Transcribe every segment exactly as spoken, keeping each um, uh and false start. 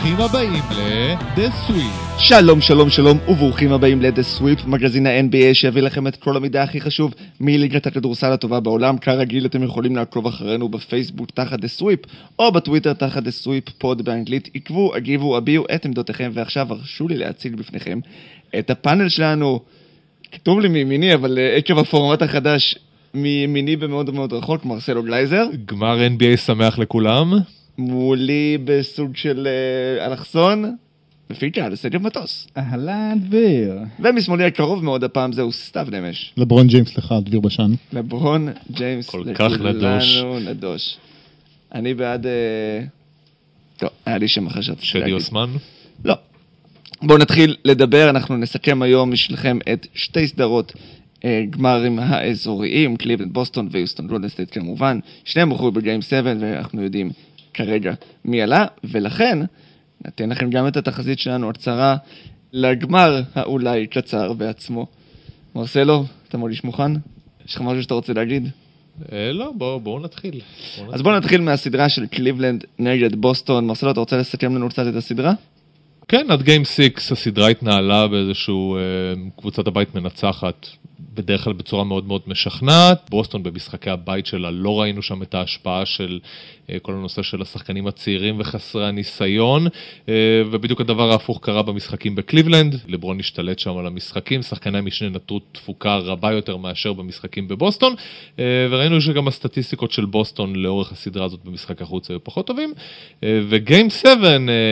ברוכים הבאים ל-The Sweep. שלום שלום שלום וברוכים הבאים ל-The Sweep, מגזין ה-אן בי איי שיביא לכם את כל המידע הכי חשוב מליגת הכדורסל הטובה בעולם. כרגיל אתם יכולים לעקוב אחרינו בפייסבוק תחת The Sweep או בטוויטר תחת The Sweep פוד באנגלית. עקבו, הגיבו, הביאו את עמדותיכם. ועכשיו הרשו לי להציג בפניכם את הפאנל שלנו. כתוב לי מימיני, אבל עקב הפורמט החדש מימיני במאוד מאוד רחוק, מרסלו גלייזר. גמר אן בי איי שמח לכולם. מולי בסוג של uh, אלכסון, בפיקה, לסטדיום מטוס. אהלן דביר. ומשמאלי הקרוב מאוד הפעם זהו סתיו נמש. לברון ג'יימס לך, דביר בשן. לברון ג'יימס כל כך נדוש. נדוש. אני בעד... Uh... טוב, היה לי שם אחר שרציתי שדי להגיד. אוסמן? לא. בואו נתחיל לדבר, אנחנו נסכם היום בשבילכם את שתי סדרות uh, גמרים האזוריים, קליבלנד, בוסטון ויוסטון גולדן סטייט כמובן. שניהם הוכרו בגיים שבע ואנחנו יודעים כרגע מי עלה, ולכן נתן לכם גם את התחזית שלנו הצרה לגמר האולי קצר בעצמו. מרסלו, אתה מרגיש מוכן? יש לך משהו שאתה רוצה להגיד? לא, בואו נתחיל. אז בואו נתחיל מהסדרה של קליבלנד נגד בוסטון. מרסלו, אתה רוצה לסכם לנו קצת את הסדרה? כן, עד גיים סיקס הסדרה התנהלה באיזשהו קבוצת הבית מנצחת, בדרך כלל בצורה מאוד מאוד משכנעת. בוסטון במשחקי הבית שלה לא ראינו שם את ההשפעה של כל הנושא של השחקנים הצעירים וחסרי הניסיון, ובדיוק הדבר ההפוך קרה במשחקים בקליבלנד. לברון השתלט שם על המשחקים, שחקני המשנה נתנו תפוקה רבה יותר מאשר במשחקים בבוסטון, וראינו שגם הסטטיסטיקות של בוסטון לאורך הסדרה הזאת במשחק החוץ היו פחות טובים, וגיים שבע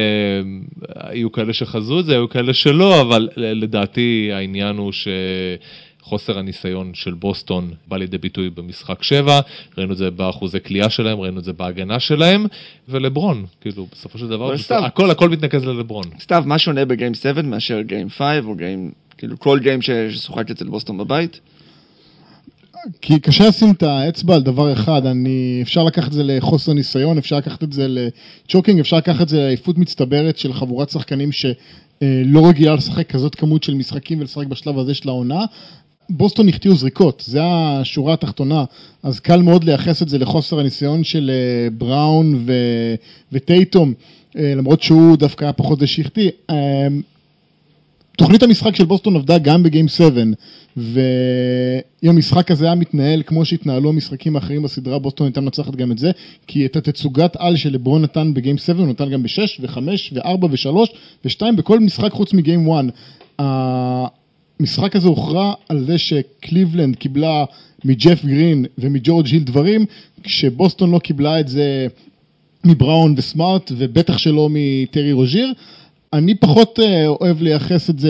היו כאלה שחזו את זה, היו כאלה שלא, אבל לדעתי העניין הוא ש... חוסר הניסיון של בוסטון בא לידי ביטוי במשחק שבע, ראינו את זה באחוזי קליעה שלהם, ראינו את זה בהגנה שלהם, ולברון, כאילו, בסופו של דבר, הכל, הכל מתנקז ללברון. סתיו, מה שונה בגיים שבע מאשר גיים חמש, או גיים, כאילו, כל גיים ששוחק אצל בוסטון בבית? כי קשה לשים את האצבע על דבר אחד, אני, אפשר לקחת את זה לחוסר ניסיון, אפשר לקחת את זה לצ'וקינג, אפשר לקחת את זה לעייפות מצטברת של חבורת שחקנים שלא רגילה לשחק כזאת כמות של משחקים ולשחק בשלב הזה של העונה. בוסטון החטיאו זריקות, זה השורה התחתונה, אז קל מאוד לייחס את זה לחוסר הניסיון של בראון ו... וטייטום, למרות שהוא דווקא היה פחות זה שהחטיא. תוכנית המשחק של בוסטון עבדה גם בגיים שבע, ואם המשחק הזה היה מתנהל כמו שהתנהלו המשחקים האחרים בסדרה, בוסטון הייתה מנצחת גם את זה, כי את התצוגת על של לברון נתן בגיים שבע, הוא נתן גם ב-שש ו-חמש ו-ארבע ו-שלוש ו-שתיים בכל משחק חוץ מגיים אחת. המשחק הזה הוכרע על זה שקליבלנד קיבלה מג'ף גרין ומג'ורג' היל דברים, כשבוסטון לא קיבלה את זה מבראון וסמארט, ובטח שלא מטרי רוז'יר. אני פחות אוהב לייחס את זה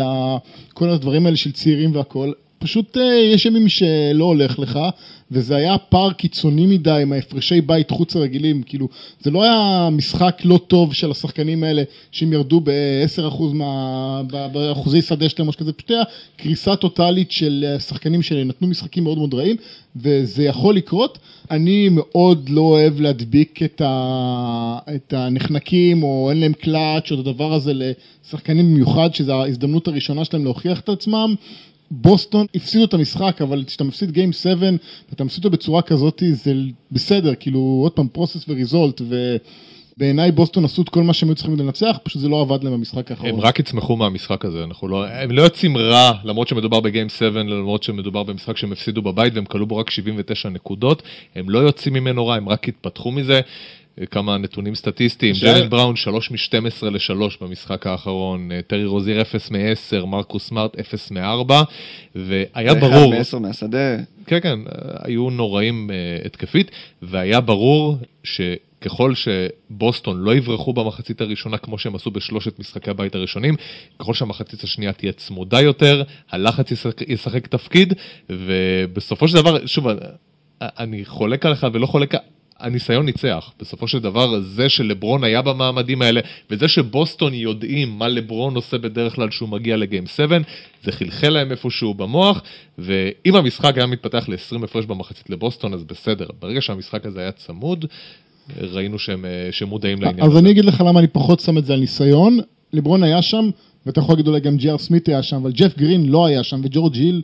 לכל הדברים האלה של צעירים והכל. פשוט יש ימים שלא הולך לך, וזה היה פער קיצוני מדי עם ההפרשי בית חוץ הרגילים, כאילו, זה לא היה משחק לא טוב של השחקנים האלה, שהם ירדו ב-עשרה אחוז מה... באחוזי שדה שלהם, משהו כזה, פשוט היה קריסה טוטלית של שחקנים שנתנו משחקים מאוד מאוד רעים, וזה יכול לקרות. אני מאוד לא אוהב להדביק את, ה... את הנחנקים, או אין להם קלאץ' או את הדבר הזה לשחקנים במיוחד, שזו ההזדמנות הראשונה שלהם להוכיח את עצמם. בוסטון הפסידו את המשחק, אבל כשאתה מפסיד גיים שבע, ואתה מפסיד אותו בצורה כזאת, זה בסדר, כאילו, עוד פעם, פרוסס וריזולט, ובעיניי בוסטון עשו את כל מה שהם היו צריכים לנצח, פשוט זה לא עבד להם במשחק האחרון. הם רק יצמחו מהמשחק הזה, לא, הם לא יוצאים רע, למרות שמדובר בגיים שבע, למרות שמדובר במשחק שהם הפסידו בבית, והם קלו בו רק שבעים ותשע נקודות, הם לא יוצאים ממנו רע, הם רק התפתחו מזה. כמה נתונים סטטיסטיים, ג'לן בראון שלוש מ-שתים עשרה ל-שלוש במשחק האחרון, טרי רוזיר אפס מ-עשר, מרקוס סמארט אפס מ-ארבע, והיה ברור... אחד מ-עשר מהשדה. כן, כן, היו נוראים התקפית, והיה ברור שככל שבוסטון לא יברחו במחצית הראשונה, כמו שהם עשו בשלושת משחקי הבית הראשונים, ככל שהמחצית השנייה תהיה צמודה יותר, הלחץ ישחק תפקיד, ובסופו של דבר, שוב, אני חולק עליך ולא חולק עליך, הניסיון ניצח. בסופו של דבר, זה שלברון היה במעמדים האלה, וזה שבוסטון יודעים מה לברון עושה בדרך כלל שהוא מגיע לגיים שבע, זה חלחל להם איפשהו במוח, ואם המשחק היה מתפתח ל-עשרים הפרש במחצית לבוסטון, אז בסדר. ברגע שהמשחק הזה היה צמוד, ראינו שהם, שהם מודעים לעניין אז הזה. אני אגיד לך למה אני פחות שם את זה על ניסיון. לברון היה שם, ואתה יכול להגיד אולי גם ג'י אר סמית היה שם, אבל ג'ף גרין לא היה שם, וג'ורג' היל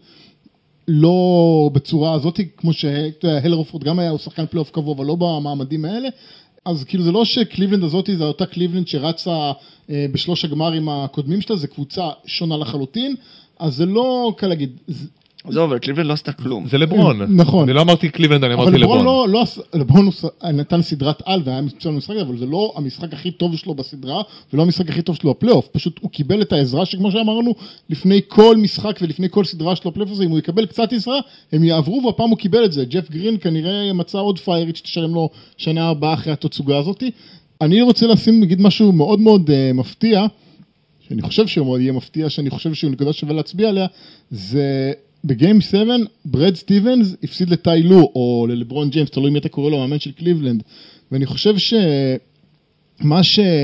לא בצורה הזאת, כמו שהלר אופורד גם היה, הוא שחקן פלייאוף קבוע, אבל לא במעמדים האלה. אז כאילו זה לא שקליבלנד הזאת זה אותה קליבלנד שרצה אה, בשלוש הגמרים הקודמים שלה, זה קבוצה שונה לחלוטין, אז זה לא קל להגיד. זה... זהו, אבל קליבלנד לא עשתה כלום. זה לברון. נכון. אני לא אמרתי קליבלנד, אני אמרתי לברון. אבל לברון לא, לא, לברון נתן סדרת על והיה מצוין במשחק, אבל זה לא המשחק הכי טוב שלו בסדרה, ולא המשחק הכי טוב שלו בפלייאוף. פשוט הוא קיבל את העזרה שכמו שאמרנו, לפני כל משחק ולפני כל סדרה שלו בפלייאוף הזה, אם הוא יקבל קצת עזרה, הם יעברו, והפעם הוא קיבל את זה. ג'ף גרין כנראה מצא עוד פיירית שתשלם לו שנה הבאה אחרי התצוגה הזאת. אני רוצה לשים, נגיד, משהו מאוד מאוד uh, מפתיע, שאני חושב שהוא יהיה מפתיע, שאני חושב שהוא נקודה שווה להצביע עליה, זה בגיים שבע, ברד סטיבנס הפסיד לטי לו, או ללברון ג'יימס, תלוי מי אתה קורא לו, מאמן של קליבלנד, ואני חושב שמה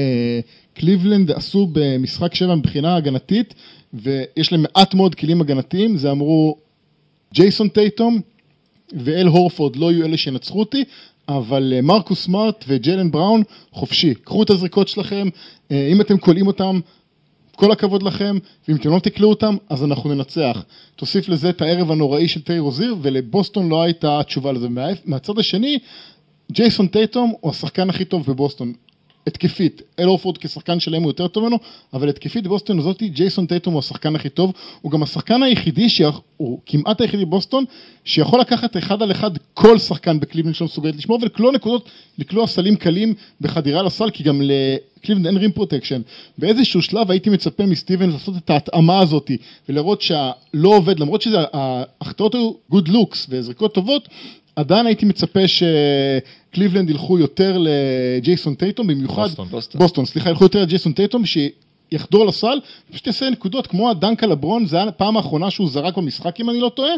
שקליבלנד עשו במשחק שבע מבחינה הגנתית, ויש להם מעט מאוד כלים הגנתיים, זה אמרו, ג'ייסון טייטום ואל הורפורד לא יהיו אלה שנצחו אותי, אבל מרקוס סמארט וג'יילן בראון חופשי. קחו את הזריקות שלכם, אם אתם קולעים אותם, כל הכבוד לכם, ואם אתם לא תקלעו אותם, אז אנחנו ננצח. תוסיף לזה את הערב הנוראי של טי רוזיר, ולבוסטון לא הייתה תשובה לזה. מהצד השני, ג'ייסון טייטום הוא השחקן הכי טוב בבוסטון. התקפית, אל הורפורד כשחקן שלהם הוא יותר טוב ממנו, אבל התקפית בבוסטון הזאת, ג'ייסון טייטום הוא השחקן הכי טוב, הוא גם השחקן היחידי, שהוא כמעט היחידי בבוסטון, שיכול לקחת אחד על אחד כל שחקן בקליבלנד שלו מסוגלת לשמור, ולקלוע נקודות, לקלוע סלים קלים בחדירה לסל, כי גם לקליבלנד אין רים פרוטקשן. באיזשהו שלב הייתי מצפה מסטיבן לעשות את ההתאמה הזאת, ולראות שהלא עובד, למרות שזה, ההחטאות היו good looks וזריקות טובות, עדיין הייתי מצפה שקליבלנד ילכו יותר לג'ייסון טייטום, במיוחד בוסטון, בוסטון, בוסטון סליחה, ילכו יותר לג'ייסון טייטום, שיחדור לסל, פשוט יעשה נקודות, כמו הדנק על לברון, זה היה הפעם האחרונה שהוא זרק במשחק, אם אני לא טועה,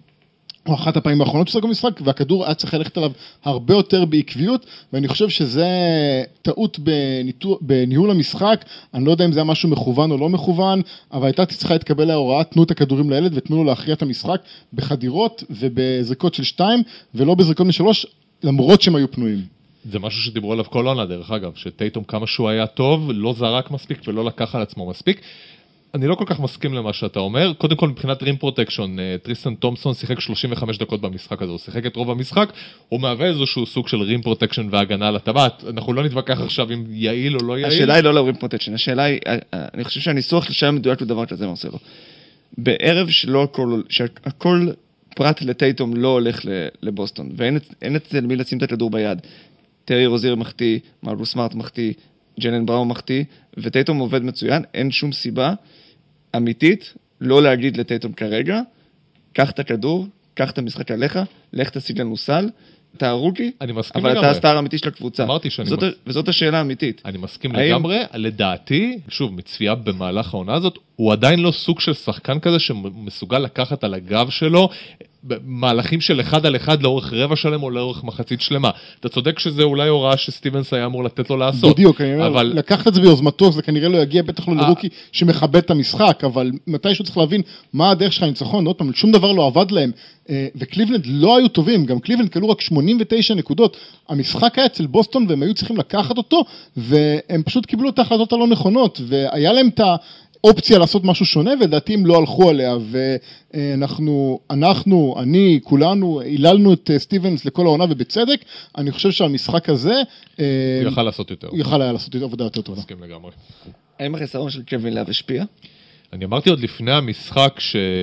או אחת הפעמים האחרונות שהוא זרק במשחק, והכדור היה צריך ללכת עליו הרבה יותר בעקביות, ואני חושב שזה טעות בניתוח, בניהול המשחק, אני לא יודע אם זה היה משהו מכוון או לא מכוון, אבל הייתה צריכה להתקבל ההוראה, תנו את הכדורים לילד ותנו לו להכריע את המשחק בחדירות ובזריקות של שתיים, ולא בזריקות משלוש, למרות שהם היו פנויים. זה משהו שדיברו עליו כל עונה, דרך אגב, שטייטום כמה שהוא היה טוב, לא זרק מספיק ולא לקח על עצמו מספיק. אני לא כל כך מסכים למה שאתה אומר. קודם כל, מבחינת רים פרוטקשן, טריסטן תומפסון שיחק שלושים וחמש דקות במשחק הזה, הוא שיחק את רוב המשחק, הוא מהווה איזשהו סוג של רים פרוטקשן והגנה על הטבעת. אנחנו לא נתווכח עכשיו אם יעיל או לא יעיל. השאלה היא לא לרים פרוטקשן, השאלה היא, אני חושב שהניסוח לשם מדויק לדבר כזה מרסלו. בערב שלא הכל, שהכל פרט לטייטום לא הולך לבוסטון, ואין את מי לשים את הכדור ביד. טרי רוזיר מחטיא, מרקוס סמארט מחטיא, ג'יילן בראון מחטיא, וטייטום עובד מצוין, אין שום סיבה אמיתית לא להגיד לטייטום כרגע, קח את הכדור, קח את המשחק עליך, לך תשיג לנו סל, אתה הרוקי, אבל אתה הסטאר האמיתי של הקבוצה. אמרתי שאני זאת, מס... וזאת השאלה האמיתית. אני מסכים האם... לגמרי, לדעתי, שוב, מצפייה במהלך העונה הזאת, הוא עדיין לא סוג של שחקן כזה שמסוגל לקחת על הגב שלו, מהלכים של אחד על אחד לאורך רבע שלם או לאורך מחצית שלמה. אתה צודק שזה אולי הוראה שסטיבנס היה אמור לתת לו לעשות. בדיוק, אבל... לקחת את זה ביוזמתו, זה כנראה לא יגיע בטח לא לרוקי שמכבד את המשחק, אבל מתישהו צריך להבין מה הדרך שלך לניצחון, עוד פעם, שום דבר לא עבד להם, וקליבלנד לא היו טובים, גם קליבלנד קלו רק שמונים ותשע נקודות, המשחק היה אצל בוסטון והם היו צריכים לקחת אותו, והם פשוט קיבלו את ההחלטות הלא נכונות, והיה להם את ה... אופציה לעשות משהו שונה, ולדעתי הם לא הלכו עליה, ואנחנו, אנחנו, אני, כולנו, היללנו את סטיבנס לכל העונה ובצדק, אני חושב שהמשחק הזה... הוא יכל לעשות יותר. הוא יכל היה לעשות עבודה יותר טובה. מסכים לגמרי. האם החיסרון של קווין לאב השפיע? אני אמרתי עוד לפני המשחק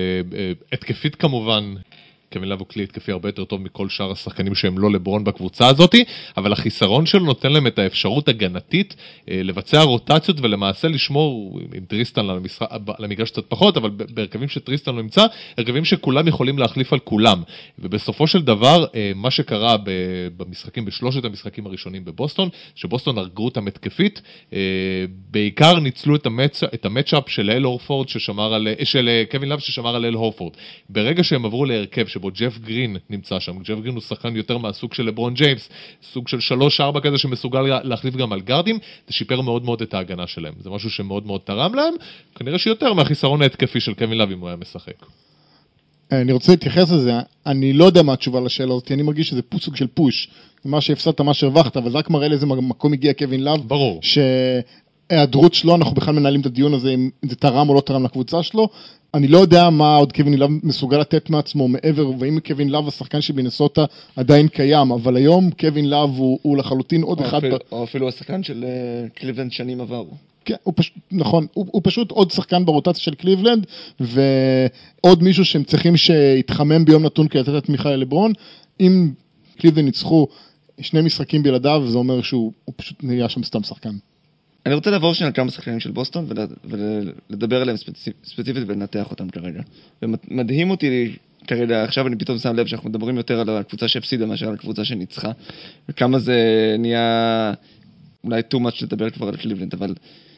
שהתקפית כמובן, קווין לאב הוא כלי התקפי הרבה יותר טוב מכל שאר השחקנים שהם לא לברון בקבוצה הזאת, אבל החיסרון שלו נותן להם את האפשרות הגנתית לבצע רוטציות ולמעשה לשמור עם טריסטן למגרש קצת פחות, אבל בהרכבים שטריסטן לא נמצא, הרכבים שכולם יכולים להחליף על כולם. ובסופו של דבר, מה שקרה במשחקים, בשלושת המשחקים הראשונים בבוסטון, שבוסטון הרגו אותם התקפית, בעיקר ניצלו את המצ'אפ של אל הורפורד ששמר על, של קווין לאב ששמר על אל הורפורד. ברגע שהם עברו להרכב שבו ג'ף גרין נמצא שם. ג'ף גרין הוא שחקן יותר מהסוג של לברון ג'יימס, סוג של שלוש ארבע כזה שמסוגל להחליף גם על גארדים, זה שיפר מאוד מאוד את ההגנה שלהם. זה משהו שמאוד מאוד תרם להם, כנראה שיותר מהחיסרון ההתקפי של קווין לאב אם הוא היה משחק. אני רוצה להתייחס לזה, אני לא יודע מה התשובה לשאלה הזאת, אני מרגיש שזה סוג של פוש, מה שהפסדת, מה שהרווחת, אבל זה רק מראה לאיזה מקום הגיע קווין לאב. ברור. ש... ההיעדרות שלו, אנחנו בכלל מנהלים את הדיון הזה, אם זה תרם או לא תרם לקבוצה שלו, אני לא יודע מה עוד קווין לאב מסוגל לתת מעצמו מעבר, ואם קווין לאב השחקן של מינסוטה עדיין קיים, אבל היום קווין לאב הוא, הוא לחלוטין עוד או אחד... אפילו, ב... או אפילו השחקן של קליבלנד שנים עברו. כן, הוא פשוט, נכון, הוא, הוא פשוט עוד שחקן ברוטציה של קליבלנד, ועוד מישהו שהם צריכים שיתחמם ביום נתון כדי לתת את תמיכה ללברון. אם קליבלנד ניצחו שני משחקים בלעדיו, זה אומר שהוא פשוט נהיה שם סתם שחקן. אני רוצה לעבור שנייה על כמה שחקנים של בוסטון, ולדבר עליהם ספציפית ולנתח אותם כרגע. ומדהים אותי כרגע, עכשיו אני פתאום שם לב שאנחנו מדברים יותר על הקבוצה שהפסידה מאשר על הקבוצה שניצחה, וכמה זה נהיה אולי too much לדבר כבר על קליבלנד, אבל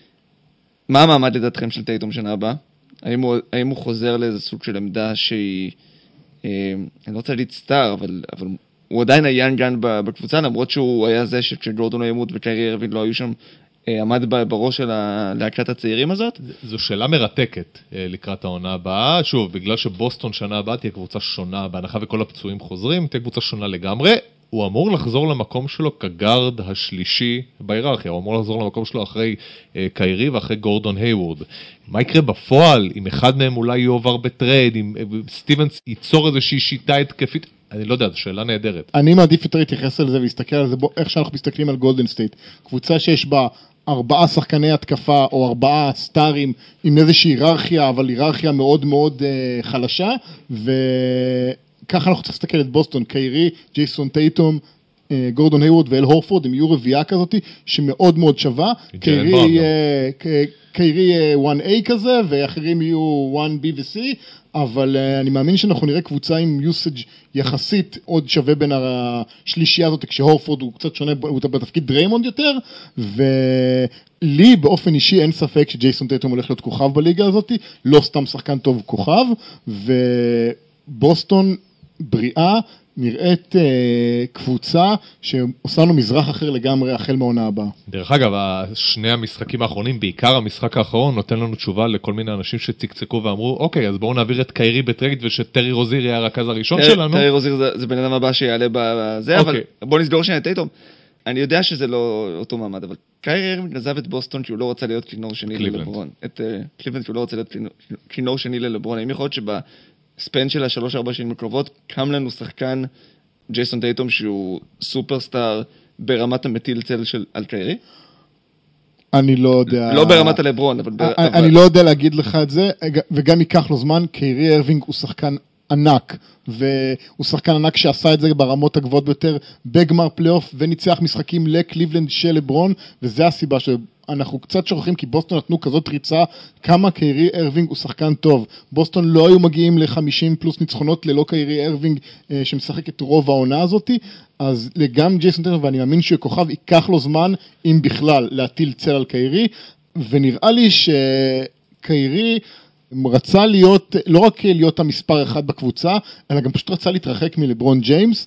מה המעמד לדעתכם של טייטום שנה הבאה? האם הוא, האם הוא חוזר לאיזה סוג של עמדה שהיא, אה, אני לא רוצה להגיד סטאר, אבל, אבל הוא עדיין היאנג גן בקבוצה, למרות שהוא היה זה שכשגורדון לא ימות וקיירי ארווינג לא היו שם, עמד בראש של להקת הצעירים הזאת? זו שאלה מרתקת לקראת העונה הבאה. שוב, בגלל שבוסטון שנה הבאה תהיה קבוצה שונה, בהנחה וכל הפצועים חוזרים, תהיה קבוצה שונה לגמרי. הוא אמור לחזור למקום שלו כגארד השלישי בהיררכיה, הוא אמור לחזור למקום שלו אחרי קיירי ואחרי גורדון היוורד. מה יקרה בפועל, אם אחד מהם אולי יועבר בטרייד, אם סטיבנס ייצור איזושהי שיטה התקפית? אני לא יודע, זו שאלה נהדרת. אני מעדיף יותר להתייחס על זה ולהסתכל על זה, בוא, איך שאנחנו מסתכלים על גולדן סטייט. קבוצה שיש בה ארבעה שחקני התקפה או ארבעה סטארים עם איזושהי היררכיה, אבל היררכיה מאוד מאוד uh, חלשה, וככה אנחנו צריכים להסתכל את בוסטון, קיירי, ג'ייסון טייטום, uh, גורדון היוורד ואל הורפורד, הם יהיו רביעה כזאת שמאוד מאוד שווה. קיירי יהיה קיירי וואן איי כזה, ואחרים יהיו וואן בי ו-C, אבל uh, אני מאמין שאנחנו נראה קבוצה עם usage יחסית עוד שווה בין השלישייה הזאת, כשהורפורד הוא קצת שונה, הוא בתפקיד דריימונד יותר, ולי באופן אישי אין ספק שג'ייסון טייטום הולך להיות כוכב בליגה הזאת, לא סתם שחקן טוב כוכב, ובוסטון בריאה נראית אה, קבוצה שעושה לנו מזרח אחר לגמרי החל מהעונה הבאה. דרך אגב, שני המשחקים האחרונים, בעיקר המשחק האחרון, נותן לנו תשובה לכל מיני אנשים שצקצקו ואמרו, אוקיי, אז בואו נעביר את קיירי בטרייד ושטרי רוזיר יהיה הרכז הראשון שלנו. טרי רוזיר זה, זה בן אדם הבא שיעלה בזה, אבל בואו נסגור שנייה את טייטום. אני יודע שזה לא אותו מעמד, אבל קיירי ארווינג עזב את בוסטון כי הוא לא רצה להיות כינור שני ללברון. את קליבלנד כי הוא לא רצה להיות כינור שני ללברון. האם יכול להיות שב ספן של השלוש ארבע שנים הקרובות, קם לנו שחקן ג'ייסון טייטום שהוא סופרסטאר ברמת המטיל צל של על קיירי? אני לא יודע... לא ברמת הלברון, אבל... אני לא יודע להגיד לך את זה, וגם ייקח לו זמן, קיירי ארווינג הוא שחקן ענק, והוא שחקן ענק שעשה את זה ברמות הגבוהות ביותר בגמר פלייאוף, וניצח משחקים לקליבלנד של לברון, וזה הסיבה שאנחנו קצת שוכחים, כי בוסטון נתנו כזאת ריצה, כמה קיירי ארווינג הוא שחקן טוב. בוסטון לא היו מגיעים ל-חמישים פלוס ניצחונות ללא קיירי ארווינג, שמשחק את רוב העונה הזאת, אז גם ג'ייסון טייטום, ואני מאמין שהוא כוכב, ייקח לו זמן, אם בכלל, להטיל צל על קיירי, ונראה לי שקיירי רצה להיות, לא רק להיות המספר אחד בקבוצה, אלא גם פשוט רצה להתרחק מלברון ג'יימס,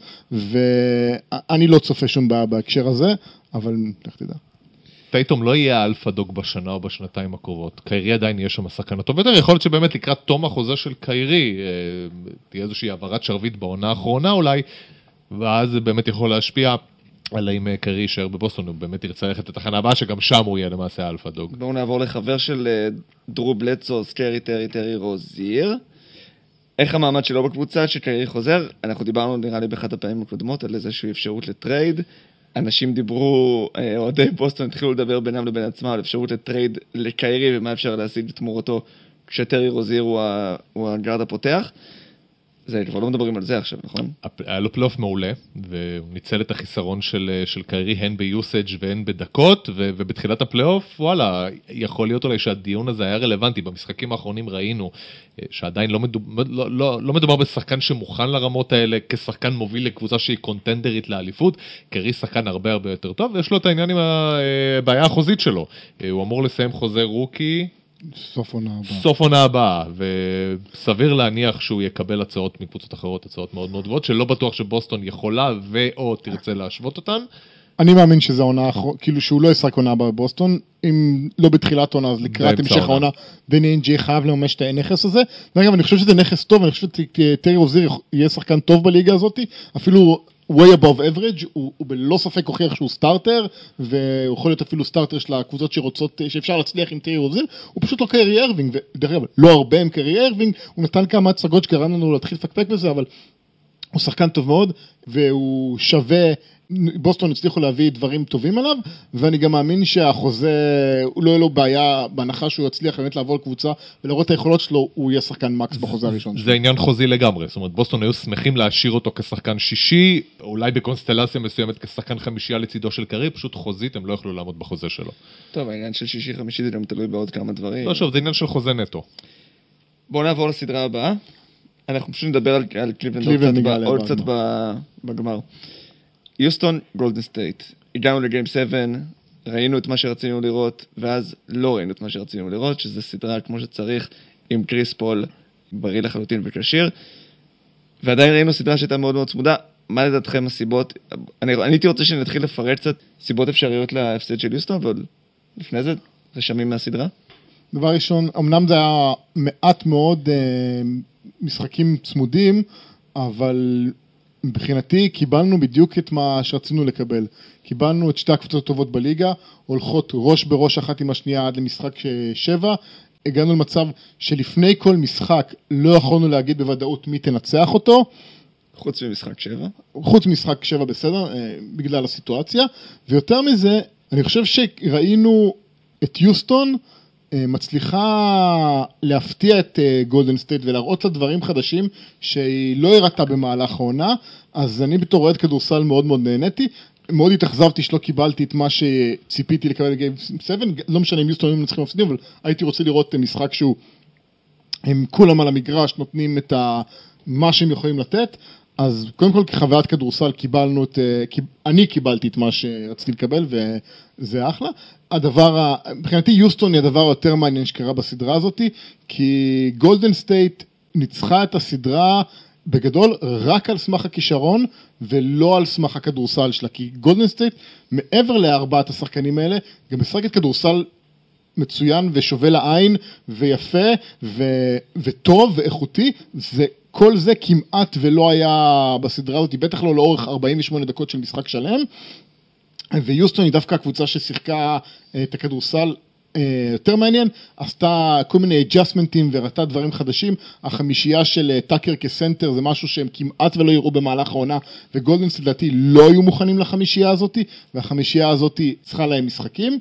ואני לא צופה שום בעיה בהקשר הזה, אבל איך תדע. טייטום לא יהיה אלפא דוג בשנה או בשנתיים הקרובות. קיירי עדיין יהיה שם השחקן הטוב יותר. יכול להיות שבאמת לקראת תום החוזה של קיירי, תהיה איזושהי העברת שרביט בעונה האחרונה אולי, ואז זה באמת יכול להשפיע על אם קיירי יישאר בבוסטון, הוא באמת ירצה ללכת לתחנה הבאה, שגם שם הוא יהיה למעשה אלפא דוג. בואו נעבור לחבר של דרו בלדסו, סקרי טרי טרי רוזיר. איך המעמד שלו בקבוצה שקיירי חוזר? אנחנו דיברנו נראה לי באחת הפעמים הקודמות על איזושהי אפשרות לטרייד. אנשים דיברו, אוהדי בוסטון התחילו לדבר בינם לבין עצמם על אפשרות לטרייד לקיירי ומה אפשר להשיג בתמורתו כשטרי רוזיר הוא, הוא הגארד הפותח. זה, כבר לא מדברים על זה עכשיו, נכון? היה לו פלייאוף מעולה, והוא ניצל את החיסרון של, של קיירי, הן ביוסאג' והן בדקות, ו, ובתחילת הפלייאוף, וואלה, יכול להיות אולי שהדיון הזה היה רלוונטי. במשחקים האחרונים ראינו שעדיין לא מדובר, לא, לא, לא מדובר בשחקן שמוכן לרמות האלה, כשחקן מוביל לקבוצה שהיא קונטנדרית לאליפות. קיירי שחקן הרבה הרבה יותר טוב, ויש לו את העניין עם הבעיה החוזית שלו. הוא אמור לסיים חוזה רוקי, סוף עונה הבאה. סוף עונה הבאה, וסביר להניח שהוא יקבל הצעות מקבוצות אחרות, הצעות מאוד מאוד גבוהות, שלא בטוח שבוסטון יכולה ו/או תרצה להשוות אותן. אני מאמין שזה עונה אחרונה, כאילו שהוא לא ישחק עונה הבאה בבוסטון, אם לא בתחילת עונה, אז לקראת המשך העונה, דני אנג'י חייב לממש את הנכס הזה. ואגב, אני חושב שזה נכס טוב, אני חושב שטרי רוזיר יהיה שחקן טוב בליגה הזאת, אפילו way above average, הוא, הוא בלא ספק הוכיח שהוא סטארטר, והוא יכול להיות אפילו סטארטר של הקבוצות שרוצות, שאפשר להצליח עם טרי רוזיל, הוא פשוט לא קרי ארווינג, ודרך אגב, לא הרבה עם קרי ארווינג, הוא נתן כמה הצגות שקראנו לנו להתחיל לפקפק בזה, אבל הוא שחקן טוב מאוד, והוא שווה, בוסטון הצליחו להביא דברים טובים עליו, ואני גם מאמין שהחוזה, הוא לא יהיה לו בעיה, בהנחה שהוא יצליח באמת לעבור לקבוצה, ולראות את היכולות שלו, הוא יהיה שחקן מקס בחוזה הראשון שלו. זה עניין חוזי לגמרי, זאת אומרת, בוסטון היו שמחים להשאיר אותו כשחקן שישי, אולי בקונסטלציה מסוימת כשחקן חמישייה לצידו של קרי, פשוט חוזית, הם לא יכלו לעמוד בחוזה שלו. טוב, העניין של שישי-חמישי זה גם תלוי בעוד כמה דברים. לא, שוב, זה עניין של חוזה נטו. בואו נעבור לסדרה הבאה. אנחנו פשוט נדבר על, על קליבלנד עוד קצת בגמר. יוסטון, גולדן סטייט. הגענו לגיים שבע, ראינו את מה שרצינו לראות, ואז לא ראינו את מה שרצינו לראות, שזה סדרה כמו שצריך, עם קריס פול, בריא לחלוטין וקשיר. ועדיין ראינו סדרה שהייתה מאוד מאוד צמודה. מה לדעתכם הסיבות? אני, אני הייתי רוצה שנתחיל לפרט קצת סיבות אפשריות להפסד של יוסטון, אבל לפני זה, רשמים מהסדרה. דבר ראשון, אמנם זה היה מעט מאוד אה, משחקים צמודים, אבל מבחינתי קיבלנו בדיוק את מה שרצינו לקבל. קיבלנו את שתי הקבוצות הטובות בליגה, הולכות ראש בראש אחת עם השנייה עד למשחק שבע, הגענו למצב שלפני כל משחק לא יכולנו להגיד בוודאות מי תנצח אותו. חוץ ממשחק שבע? חוץ ממשחק שבע בסדר, בגלל הסיטואציה. ויותר מזה, אני חושב שראינו את יוסטון מצליחה להפתיע את גולדן סטייט ולהראות לה דברים חדשים שהיא לא הראתה במהלך העונה, אז אני בתור אוהד כדורסל מאוד מאוד נהניתי. מאוד התאכזבתי שלא קיבלתי את מה שציפיתי לקבל לגיים שבע, לא משנה אם יוסטון היו מנצחים מפסידים, אבל הייתי רוצה לראות משחק שהוא, הם כולם על המגרש נותנים את מה שהם יכולים לתת, אז קודם כל כחוויית כדורסל קיבלנו את, אני קיבלתי את מה שרציתי לקבל וזה אחלה. הדבר, מבחינתי יוסטון היא הדבר היותר מעניין שקרה בסדרה הזאת, כי גולדן סטייט ניצחה את הסדרה בגדול רק על סמך הכישרון ולא על סמך הכדורסל שלה, כי גולדן סטייט מעבר לארבעת השחקנים האלה גם משחקת כדורסל מצוין ושווה לעין ויפה ו- וטוב ואיכותי, זה כל זה כמעט ולא היה בסדרה הזאת, בטח לא לאורך ארבעים ושמונה דקות של משחק שלם, ויוסטון היא דווקא הקבוצה ששיחקה את הכדורסל יותר מעניין, עשתה כל מיני אג'סמנטים וראתה דברים חדשים. החמישייה של טאקר כסנטר זה משהו שהם כמעט ולא יראו במהלך העונה, וגולדן סטייט לדעתי לא היו מוכנים לחמישייה הזאת, והחמישייה הזאת צריכה להם משחקים.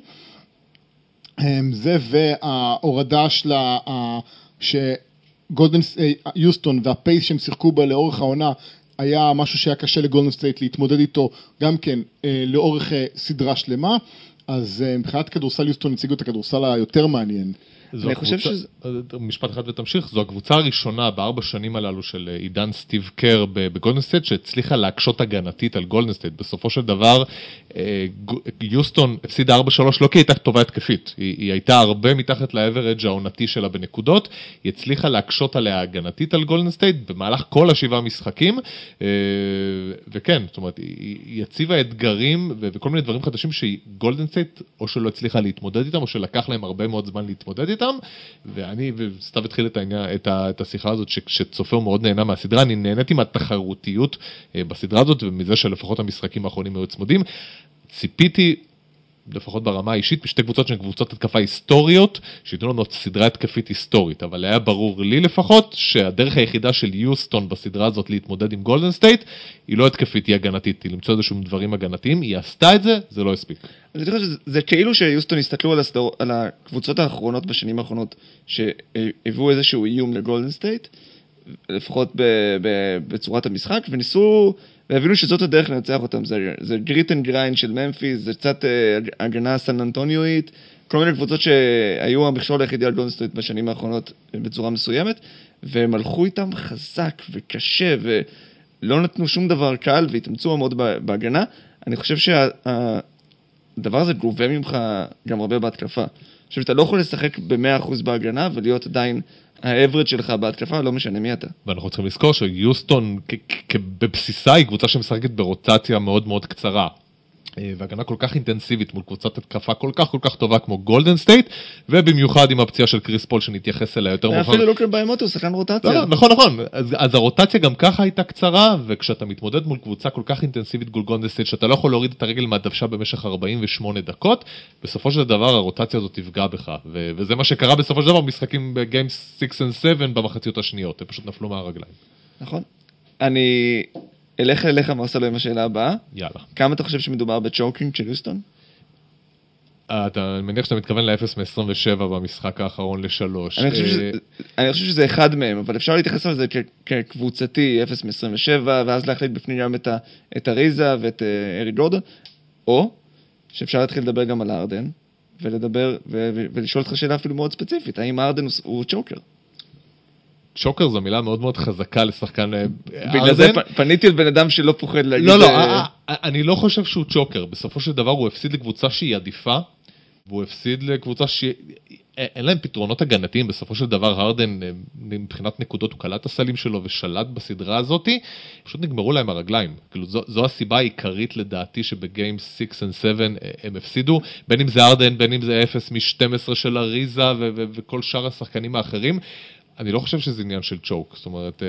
זה וההורדה שלה, שגולדן יוסטון והפייס שהם שיחקו בה לאורך העונה, היה משהו שהיה קשה לגולדן סטייט להתמודד איתו גם כן לאורך סדרה שלמה. אז מבחינת כדורסל יוסטון הציגו את הכדורסל היותר מעניין. אני חושב שזה... משפט אחד ותמשיך, זו הקבוצה הראשונה בארבע שנים הללו של עידן סטיב קר בגולדן סטייט, שהצליחה להקשות הגנתית על גולדן סטייט. בסופו של דבר, יוסטון הפסידה ארבע שלוש לא כי הייתה טובה התקפית, היא, היא הייתה הרבה מתחת לאברג' העונתי שלה בנקודות, היא הצליחה להקשות עליה הגנתית על גולדן סטייט במהלך כל השבעה משחקים, וכן, זאת אומרת, היא הציבה אתגרים וכל מיני דברים חדשים שגולדן סטייט או שלא הצליחה להתמודד איתם, או שלקח להם הרבה מאוד זמן להתמודד איתם, ואני, וסתיו התחיל את, העניין, את, ה, את השיחה הזאת, שצופה הוא מאוד נהנה מהסדרה, אני נהניתי מהתחרותיות בסדרה הזאת, ומזה שלפחות המשחקים האחרונים היו צמודים. ציפיתי, לפחות ברמה האישית, בשתי קבוצות שהן קבוצות התקפה היסטוריות, שיתנו לנו סדרה התקפית היסטורית, אבל היה ברור לי לפחות, שהדרך היחידה של יוסטון בסדרה הזאת להתמודד עם גולדן סטייט, היא לא התקפית, היא הגנתית, היא למצוא איזשהו דברים הגנתיים, היא עשתה את זה, זה לא הספיק. אני חושב שזה כאילו שיוסטון הסתכלו על, הסדר, על הקבוצות האחרונות בשנים האחרונות, שהביאו איזשהו איום לגולדן סטייט, לפחות ב, ב, בצורת המשחק, וניסו, והבינו שזאת הדרך לנצח אותם. זה, זה גריט אנד גריינד של ממפיס, זה קצת uh, הגנה סן אנטוניואית, כל מיני קבוצות שהיו המכשול היחידי על גולדן סטייט בשנים האחרונות בצורה מסוימת, והם הלכו איתם חזק וקשה, ולא נתנו שום דבר קל, והתאמצו מאוד בהגנה. אני חושב שהדבר הזה גובה ממך גם הרבה בהתקפה. אני חושב שאתה לא יכול לשחק ב-מאה אחוז בהגנה, ולהיות עדיין האברד שלך בהתקפה, לא משנה מי אתה. ואנחנו צריכים לזכור שיוסטון בבסיסה היא קבוצה שמשחקת ברוטציה מאוד מאוד קצרה. והגנה כל כך אינטנסיבית מול קבוצת התקפה כל כך כל כך טובה כמו גולדן סטייט, ובמיוחד עם הפציעה של קריס פול שנתייחס אליה יותר מאוחר. אפילו לוקה ביימוטו, שחקן רוטציה. לא, נכון, נכון. אז, אז הרוטציה גם ככה הייתה קצרה, וכשאתה מתמודד מול קבוצה כל כך אינטנסיבית גול גולדן סטייט, שאתה לא יכול להוריד את הרגל מהדוושה במשך ארבעים ושמונה דקות, בסופו של דבר הרוטציה הזאת תפגע בך, ו- וזה מה שקרה בסופו של דבר במשחקים בגיים שש ו-שבע במחציות השניות, הם פשוט נפלו מהרגליים. נכון. אני אלך אליך מרסלו עם השאלה הבאה. יאללה. כמה אתה חושב שמדובר בצ'וקינג של יוסטון? אתה מניח שאתה מתכוון ל-אפס מ-עשרים ושבע במשחק האחרון ל-שלוש. אני חושב שזה, אני חושב שזה אחד מהם, אבל אפשר להתייחס לזה כקבוצתי אפס מ-עשרים ושבע, ואז להחליט בפנים גם את, ה, את הריזה ואת ארי גורדון, או שאפשר להתחיל לדבר גם על ארדן, ולדבר, ו- ו- ולשאול אותך שאלה אפילו מאוד ספציפית, האם ארדן הוא, הוא צ'וקר? צ'וקר זו מילה מאוד מאוד חזקה לשחקן בגלל זה פניתי על בן אדם שלא פוחד להגיד... לא, לא, אני לא חושב שהוא צ'וקר. בסופו של דבר הוא הפסיד לקבוצה שהיא עדיפה, והוא הפסיד לקבוצה שאין להם פתרונות הגנתיים. בסופו של דבר הרדן, מבחינת נקודות, הוא קלט הסלים שלו ושלט בסדרה הזאת, פשוט נגמרו להם הרגליים. כאילו, זו, זו הסיבה העיקרית לדעתי שבגיים שש ו-שבע הם הפסידו, בין אם זה הרדן, בין אם זה אפס מ-שתים עשרה של אריזה ו- ו- וכל שאר השחקנים האחרים. אני לא חושב שזה עניין של צ'וק, זאת אומרת,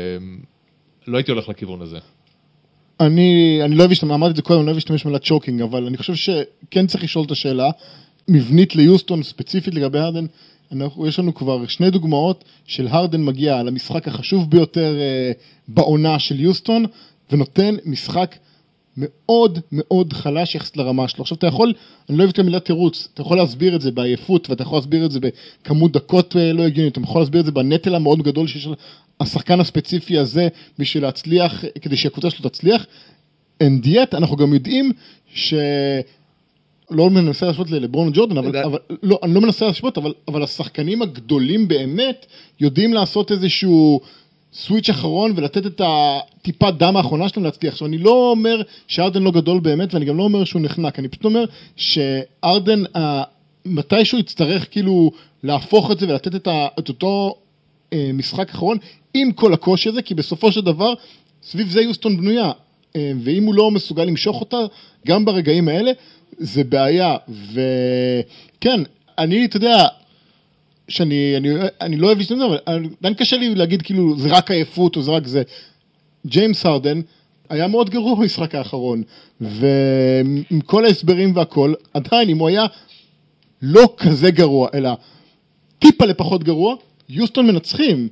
לא הייתי הולך לכיוון הזה. אני, אני לא אוהב להשתמש, אמרתי את זה קודם, אני לא אוהב להשתמש מילה צ'וקינג, אבל אני חושב שכן צריך לשאול את השאלה, מבנית ליוסטון ספציפית לגבי הרדן, אנחנו, יש לנו כבר שני דוגמאות של הרדן מגיע למשחק החשוב ביותר אה, בעונה של יוסטון, ונותן משחק מאוד מאוד חלש יחסית לרמה שלו. עכשיו אתה יכול, אני לא אוהב את המילה תירוץ, אתה יכול להסביר את זה בעייפות, ואתה יכול להסביר את זה בכמות דקות לא הגיונית, אתה יכול להסביר את זה בנטל המאוד גדול שיש השחקן הספציפי הזה בשביל להצליח, כדי שהקבוצה שלו תצליח. And yet, אנחנו גם יודעים ש... לא מנסה להשוות לברון ג'ורדן, אבל, אבל לא, אני לא מנסה להשוות, אבל, אבל השחקנים הגדולים באמת יודעים לעשות איזשהו סוויץ' אחרון ולתת את הטיפת דם האחרונה שלהם להצליח. עכשיו, אני לא אומר שארדן לא גדול באמת, ואני גם לא אומר שהוא נחנק. אני פשוט אומר שארדן, מתישהו יצטרך כאילו להפוך את זה ולתת את, ה, את אותו אה, משחק אחרון עם כל הקושי הזה, כי בסופו של דבר, סביב זה יוסטון בנויה, אה, ואם הוא לא מסוגל למשוך אותה, גם ברגעים האלה, זה בעיה. וכן, אני, אתה יודע, שאני, אני, אני לא אוהב להשתמש, אבל עדיין קשה לי להגיד כאילו זה רק עייפות או זה רק זה. ג'יימס הרדן היה מאוד גרוע במשחק האחרון, ועם כל ההסברים והכל, עדיין אם הוא היה לא כזה גרוע, אלא טיפה לפחות גרוע, יוסטון מנצחים,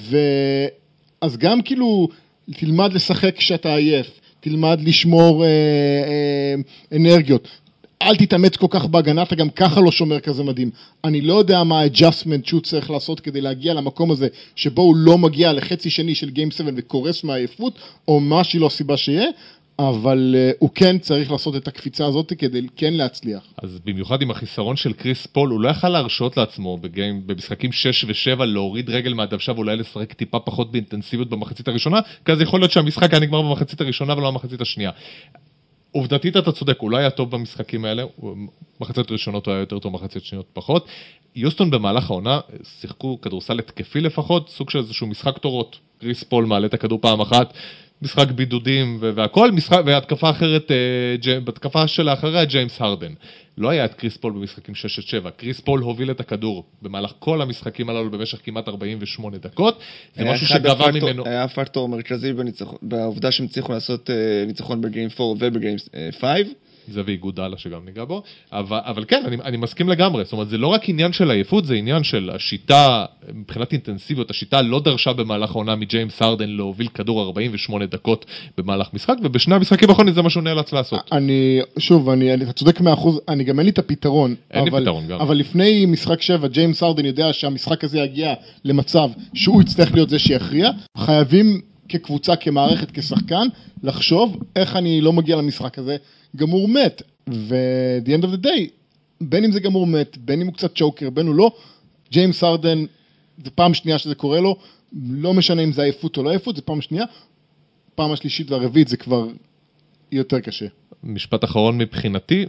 ואז גם כאילו תלמד לשחק כשאתה עייף, תלמד לשמור אה, אה, אנרגיות, אל תתאמץ כל כך בהגנה, אתה גם ככה לא שומר כזה מדהים. אני לא יודע מה ה-adjustment שהוא צריך לעשות כדי להגיע למקום הזה, שבו הוא לא מגיע לחצי שני של גיים שבע וקורס מהעייפות, או מה שהיא לא סיבה שיהיה, אבל uh, הוא כן צריך לעשות את הקפיצה הזאת כדי כן להצליח. אז במיוחד עם החיסרון של קריס פול, הוא לא יכל להרשות לעצמו בגיים, במשחקים שש ושבע להוריד רגל מהדוושה ואולי לשחק טיפה פחות באינטנסיביות במחצית הראשונה, כי אז יכול להיות שהמשחק היה נגמר במחצית הראשונה ולא במחצית השנייה. עובדתית אתה צודק, הוא לא היה טוב במשחקים האלה, מחצית ראשונות הוא היה יותר טוב, מחצית שניות פחות. יוסטון במהלך העונה שיחקו כדורסל התקפי לפחות, סוג של איזשהו משחק תורות. קריס פול מעלה את הכדור פעם אחת, משחק בידודים והכל, משחק, והתקפה אחרת, בתקפה של האחריה, ג'יימס הרדן. לא היה את קריס פול במשחקים שש עד שבע, קריס פול הוביל את הכדור במהלך כל המשחקים הללו במשך כמעט ארבעים ושמונה דקות, זה משהו שגבר ממנו. היה פקטור מרכזי בעובדה שהם צריכו לעשות ניצחון בגיים ארבע ובגיים חמש. זה ואיגוד דאלה שגם ניגע בו, אבל, אבל כן, אני, אני מסכים לגמרי, זאת אומרת, זה לא רק עניין של עייפות, זה עניין של השיטה, מבחינת אינטנסיביות, השיטה לא דרשה במהלך העונה מג'יימס הרדן להוביל כדור ארבעים ושמונה דקות במהלך משחק, ובשני המשחקים האחרונים זה מה שהוא נאלץ לעשות. אני, שוב, אני, אני צודק מאה אחוז, אני גם אין לי את הפתרון, אין אבל, לי פתרון גם. אבל לפני משחק שבע, ג'יימס הרדן יודע שהמשחק הזה יגיע למצב שהוא יצטרך להיות זה שיכריע, חייבים כקבוצה, כמערכת, כשחקן, לחשוב איך אני לא מגיע למשחק הזה, גמור מת, ו-the end of the day, בין אם זה גמור מת, בין אם הוא קצת צ'וקר, בין הוא לא, ג'יימס הרדן, זה פעם שנייה שזה קורה לו, לא משנה אם זה עייפות או לא עייפות, זה פעם שנייה, פעם השלישית והרביעית זה כבר יותר קשה. משפט אחרון מבחינתי,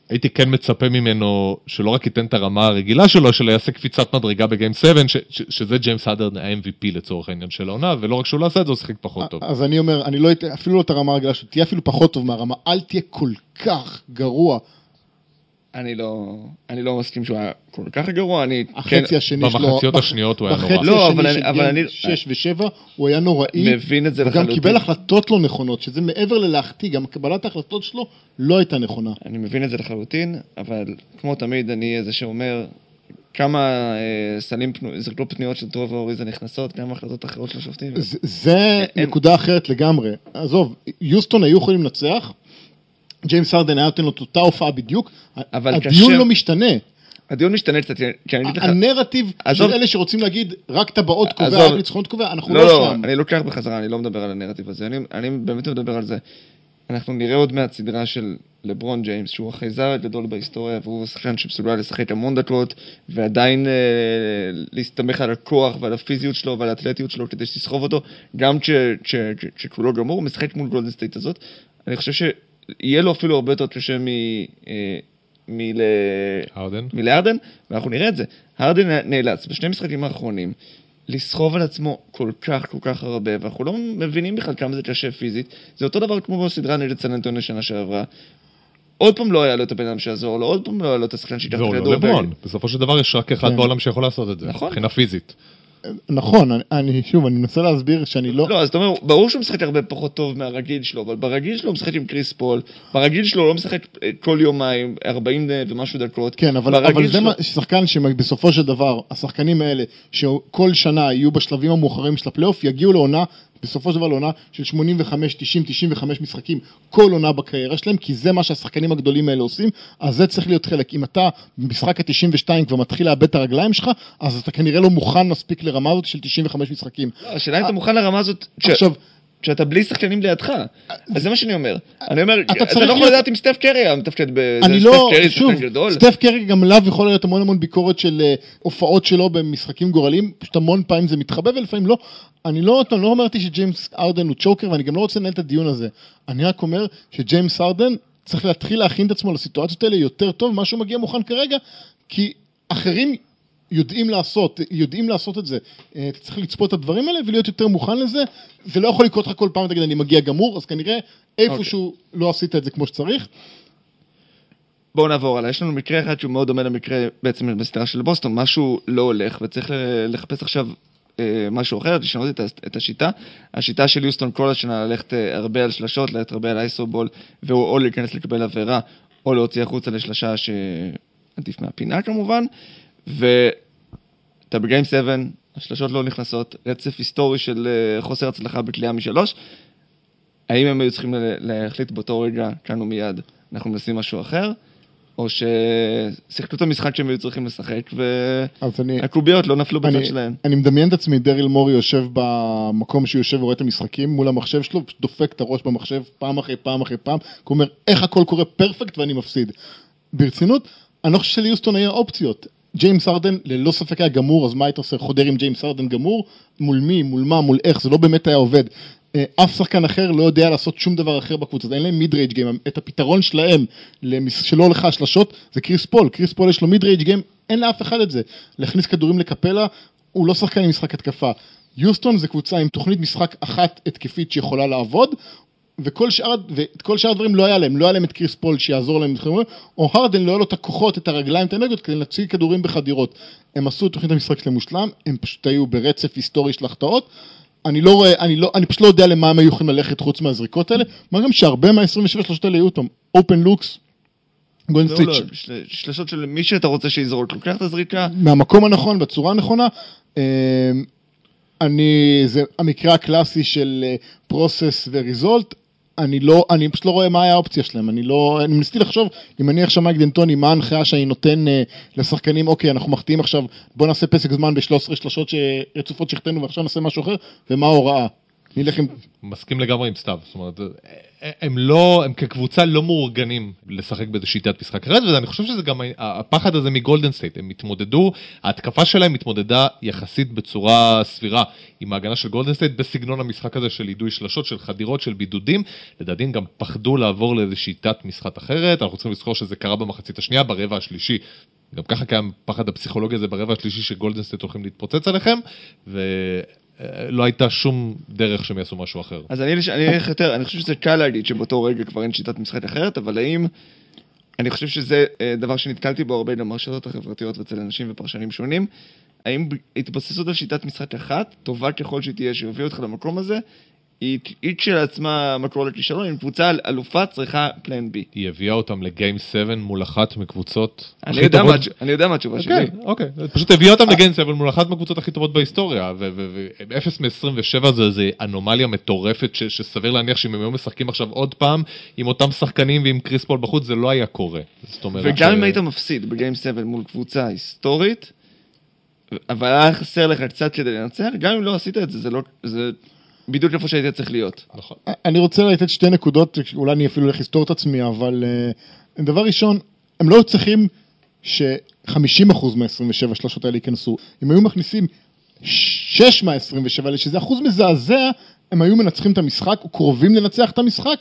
הייתי כן מצפה ממנו שלא רק ייתן את הרמה הרגילה שלו, שלא יעשה קפיצת מדרגה בגיים שבע, ש- ש- שזה ג'יימס הארדן ה-אם וי פי לצורך העניין של העונה, ולא רק שהוא לא עשה את זה, הוא שיחק פחות טוב. אז אני אומר, אני לא אתן, אפילו לא את הרמה הרגילה, שתהיה אפילו פחות טוב מהרמה, אל תהיה כל כך גרוע. אני לא, אני לא מסכים שהוא היה כל כך גרוע, אני... החצי השני שלו... במחציות השניות הוא היה נורא. בחצי לא, אבל השני אני- של אבל גיים אני- שש ושבע, הוא היה נוראי. מבין את זה וגם לחלוטין. קיבל החלטות לא נכונות, שזה מעבר ללהחטיא, גם קבלת ההחלטות שלו לא הייתה נכונה. אני מבין את זה לחלוטין, אבל כמו תמיד אני איזה שאומר, כמה אה, סלים פנו, זרקו פניות של טרור ואוריזה נכנסות, כמה החלטות אחרות של השופטים. זה- זה נקודה אחרת לגמרי. עזוב, יוסטון היו יכולים לנצח, ג'יימס הרדן היה נותן לו את אותה הופעה בדיוק, אבל הדיון קשה- לא משתנה. הדיון משתנה קצת, כי אני אגיד לך... הנרטיב של עזוב- אלה שרוצים להגיד רק טבעות קובע, עזוב. רק ניצחונות קובע, אנחנו לא, לא לא, שם. אני לוקח בחזרה, אני לא מדבר על הנרטיב הזה, אני, אני באמת מדבר על זה. אנחנו נראה עוד מעט סדרה של לברון ג'יימס, שהוא החייזר הגדול בהיסטוריה, והוא שחקן שמסוגל לשחק המון דקות, ועדיין אה, להסתמך על הכוח ועל הפיזיות שלו ועל האתלטיות שלו כדי שתסחוב אותו, גם כשכולו גמור, הוא משחק מול גולדן סטייט הזאת. אני חושב שיהיה לו אפילו הרבה יותר קשה מ... אה, מל... הרדן? מלהרדן, ואנחנו נראה את זה. הרדן נאלץ בשני משחקים האחרונים לסחוב על עצמו כל כך כל כך הרבה, ואנחנו לא מבינים בכלל כמה זה קשה פיזית. זה אותו דבר כמו בסדרה נגד סן אנטוניו שנה שעברה. עוד פעם לא היה לו את הבן אדם שעזור לו, עוד פעם לא היה לו את השחקן שיקח את והוא הכדור. לא לברון, בסופו של דבר יש רק אחד כן. בעולם שיכול לעשות את זה, נכון. מבחינה פיזית. נכון, אני- אני שוב, אני מנסה להסביר שאני לא... לא, אז אתה אומר, ברור שהוא משחק הרבה פחות טוב מהרגיל שלו, אבל ברגיל שלו הוא משחק עם קריס פול, ברגיל שלו הוא לא משחק אה, כל יומיים, ארבעים ומשהו דקות. כן, אבל, ברגיל אבל זה שלו- מה, שחקן שבסופו של דבר, השחקנים האלה, שכל שנה יהיו בשלבים המאוחרים של הפלייאוף, יגיעו לעונה, בסופו של דבר לעונה של שמונים וחמש, תשעים, תשעים וחמש משחקים, כל עונה בקריירה שלהם, כי זה מה שהשחקנים הגדולים האלה עושים, אז זה צריך להיות חלק. אם אתה במשחק ה-תשעים ושתיים כבר מתחיל לאבד את הרגליים שלך, אז אתה כנראה לא מוכן מספיק לרמה הזאת של תשעים וחמש משחקים. לא, השאלה אם אתה מוכן לרמה הזאת, ש- עכשיו, כשאתה בלי שחקנים לידך. אז זה מה שאני אומר. אני אומר, אתה אתה צריך לא יכול להיות- לדעת אם סטף קרי היה מתפקד בזה. אני סטף לא, קרי זה שוב, שחקן גדול. סטף קרי גם עליו יכול להיות המון המון ביקורת של uh, הופעות שלו במשחקים גורליים, פשוט המון פעמים זה מתחבא ולפעמים לא. אני לא, אני לא אמרתי שג'יימס ארדן הוא צ'וקר, ואני גם לא רוצה לנהל את הדיון הזה. אני רק אומר שג'יימס ארדן צריך להתחיל להכין את עצמו לסיטואציות האלה יותר טוב, מה שהוא מגיע מוכן כרגע, כי אחרים יודעים לעשות, יודעים לעשות את זה. אה, אתה צריך לצפות את הדברים האלה ולהיות יותר מוכן לזה. זה לא יכול לקרות לך כל פעם, תגיד, אני מגיע גמור, אז כנראה איפשהו לא עשית את זה כמו שצריך. בואו נעבור עליי. יש לנו מקרה אחד שהוא מאוד דומה למקרה בעצם בסדרה של בוסטון. משהו לא הולך וצריך לחפש עכשיו אה, משהו אחר, לשנות את, ה- את השיטה. השיטה של יוסטון כל השנה ללכת אה, הרבה על שלשות, ללכת הרבה על אייסובול, והוא או להיכנס לקבל עבירה, או להוציא החוצה לשלשה שעדיף מהפינה כמובן. ואתה בגיים שבע, השלשות לא נכנסות, רצף היסטורי של אה, חוסר הצלחה בקליעה משלוש. האם הם היו צריכים ל- להחליט באותו רגע, כאן ומיד, אנחנו מנסים משהו אחר? או ששיחקו את המשחק שהם היו צריכים לשחק, אז אני, והקוביות לא נפלו בצד אני, שלהם. אני מדמיין את עצמי, דריל מורי יושב במקום שהוא יושב ורואה את המשחקים מול המחשב שלו, פשוט דופק את הראש במחשב פעם אחרי פעם אחרי פעם, הוא אומר, איך הכל קורה פרפקט ואני מפסיד. ברצינות, אני לא חושב שליוסטון היה אופציות. ג'יימס ארדן ללא ספק היה גמור, אז מה היית עושה? חודר עם ג'יימס ארדן גמור? מול מי? מול מה? מול איך? זה לא באמת היה עובד. אף שחקן אחר לא יודע לעשות שום דבר אחר בקבוצה, אין להם מיד רייג' גיים, את הפתרון שלהם שלא הולך השלשות זה קריס פול, קריס פול יש לו מיד רייג' גיים, אין לאף אחד את זה, להכניס כדורים לקפלה, הוא לא שחקן עם משחק התקפה. יוסטון זה קבוצה עם תוכנית משחק אחת התקפית שיכולה לעבוד, וכל שאר, ואת כל שאר הדברים לא היה להם, לא היה להם את קריס פול שיעזור להם, או הרדן לא היה לו את הכוחות, את הרגליים, את האנרגיות, כדי להציג כדורים בחדירות. הם עשו את תוכנית המשחק שלהם מושלם, הם פשוט היו ברצף היסטורי של החטאות, אני לא רואה, אני לא, אני פשוט לא יודע למה הם היו יכולים ללכת חוץ מהזריקות האלה, מה גם שהרבה מה-עשרים ושבע שלושות האלה היו אותם, אופן לוקס, גולדן לא, לא, סטייט, של- שלשות של מי שאתה רוצה שיזרוק, לוקח את הזריקה, מהמקום הנכון, בצורה הנכונה, אה, אני, זה המקרה הקלאסי של פרוסס וריזולט, אני לא, אני פשוט לא רואה מה היה האופציה שלהם, אני לא, אני מנסתי לחשוב, אם אני עכשיו מייק דנטוני, מה ההנחיה שאני נותן אה, לשחקנים, אוקיי, אנחנו מחטיאים עכשיו, בוא נעשה פסק זמן ב-שלוש עשרה שלושות רצופות שחטנו, ועכשיו נעשה משהו אחר, ומה ההוראה? נלך עם... מסכים לגמרי עם סתיו, זאת אומרת, הם לא, הם כקבוצה לא מאורגנים לשחק באיזו שיטת משחק אחרת, ואני חושב שזה גם הפחד הזה מגולדן סטייט, הם התמודדו, ההתקפה שלהם התמודדה יחסית בצורה סבירה עם ההגנה של גולדן סטייט, בסגנון המשחק הזה של עידוי שלשות, של חדירות, של בידודים, לדעתי גם פחדו לעבור לאיזו שיטת משחק אחרת, אנחנו צריכים לזכור שזה קרה במחצית השנייה, ברבע השלישי, גם ככה קיים פחד הפסיכולוגיה הזה ברבע השלישי שגולדן סטייט הולכים להתפוצץ עליכם, ו... לא הייתה שום דרך שהם יעשו משהו אחר. אז אני אלך יותר, אני חושב שזה קל להגיד שבאותו רגע כבר אין שיטת משחק אחרת, אבל האם, אני חושב שזה דבר שנתקלתי בו הרבה גם ברשתות החברתיות ואצל אנשים ופרשנים שונים, האם התבססות על שיטת משחק אחת, טובה ככל שתהיה, שהביא אותך למקום הזה, היא כשלעצמה מקור לכישלון, אם קבוצה אלופה צריכה פלן בי. היא הביאה אותם לגיים שבע מול אחת מקבוצות הכי טובות. אני יודע מה התשובה שלי. אוקיי, פשוט הביאה אותם לגיים שבע מול אחת מקבוצות הכי טובות בהיסטוריה, ו-אפס מ-עשרים ושבע זה אנומליה מטורפת, שסביר להניח שאם הם היו משחקים עכשיו עוד פעם, עם אותם שחקנים ועם קריס פול בחוץ, זה לא היה קורה. וגם אם היית מפסיד בגיים שבע מול קבוצה היסטורית, אבל היה חסר לך קצת כדי לנצח, גם אם לא עשית את זה, זה בדיוק איפה שהייתי צריך להיות. נכון. אני רוצה לתת שתי נקודות, אולי אני אפילו הולך לסתור את עצמי, אבל uh, דבר ראשון, הם לא צריכים ש-חמישים אחוז מה-עשרים ושבע שלושות האלה ייכנסו. אם היו מכניסים שש מה-עשרים ושבע האלה, שזה אחוז מזעזע, הם היו מנצחים את המשחק, או קרובים לנצח את המשחק,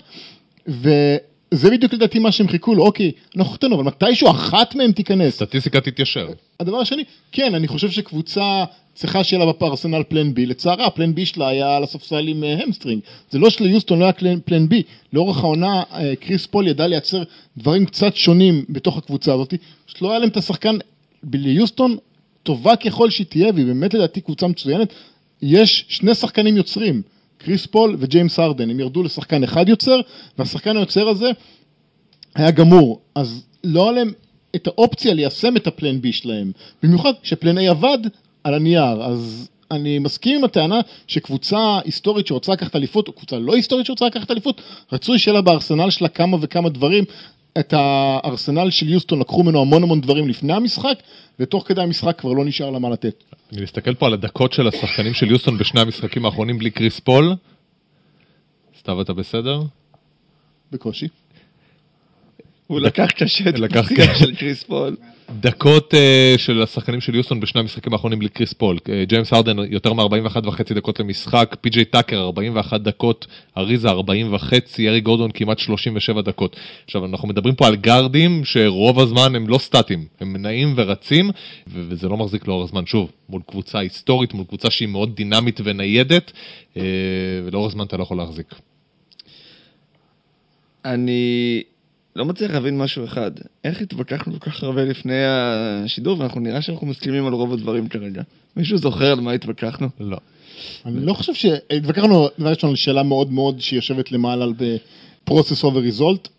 וזה בדיוק לדעתי מה שהם חיכו לו, אוקיי, אנחנו חתנו, אבל מתישהו אחת מהם תיכנס. סטטיסטיקה תתיישר. הדבר השני, כן, אני חושב שקבוצה צריכה שיהיה לה בפרסנל פלן בי, לצערה, פלן בי שלה היה על הספסל עם המסטרינג, זה לא שליוסטון לא היה פלן בי, לאורך העונה קריס פול ידע לייצר דברים קצת שונים בתוך הקבוצה הזאת, שלא היה להם את השחקן, ליוסטון טובה ככל שהיא תהיה, והיא באמת לדעתי קבוצה מצוינת, יש שני שחקנים יוצרים, קריס פול וג'יימס הרדן, הם ירדו לשחקן אחד יוצר, והשחקן היוצר הזה היה גמור, אז לא עליהם את האופציה ליישם את הפלן בי שלהם, במיוחד שפלן A עבד על הנייר, אז אני מסכים עם הטענה שקבוצה היסטורית שרוצה לקחת אליפות, או קבוצה לא היסטורית שרוצה לקחת אליפות, רצוי שיהיה לה בארסנל שלה כמה וכמה דברים, את הארסנל של יוסטון לקחו ממנו המון המון דברים לפני המשחק, ותוך כדי המשחק כבר לא נשאר לה מה לתת. אני מסתכל פה על הדקות של השחקנים של יוסטון בשני המשחקים האחרונים בלי קריס פול. סתיו, אתה בסדר? בקושי. הוא לקח קשה את הפציעה של קריס פול. דקות uh, של השחקנים של יוסטון בשני המשחקים האחרונים בלי קריס פול. Uh, ג'יימס הרדן יותר מ-ארבעים ואחת וחצי דקות למשחק, פי-ג'יי טאקר ארבעים ואחת דקות, אריזה ארבעים וחצי, ארי גורדון כמעט שלושים ושבע דקות. עכשיו אנחנו מדברים פה על גארדים שרוב הזמן הם לא סטטים, הם נעים ורצים, ו- וזה לא מחזיק לאורך זמן. שוב, מול קבוצה היסטורית, מול קבוצה שהיא מאוד דינמית וניידת, uh, ולאורך זמן אתה לא יכול להחזיק. אני לא מצליח להבין משהו אחד. איך התווכחנו כל כך הרבה לפני השידור, ואנחנו נראה שאנחנו מסכימים על רוב הדברים כרגע. מישהו זוכר על מה התווכחנו? לא. אני לא חושב שהתווכחנו, דבר ראשון, על שאלה מאוד מאוד שיושבת למעלה על process over result,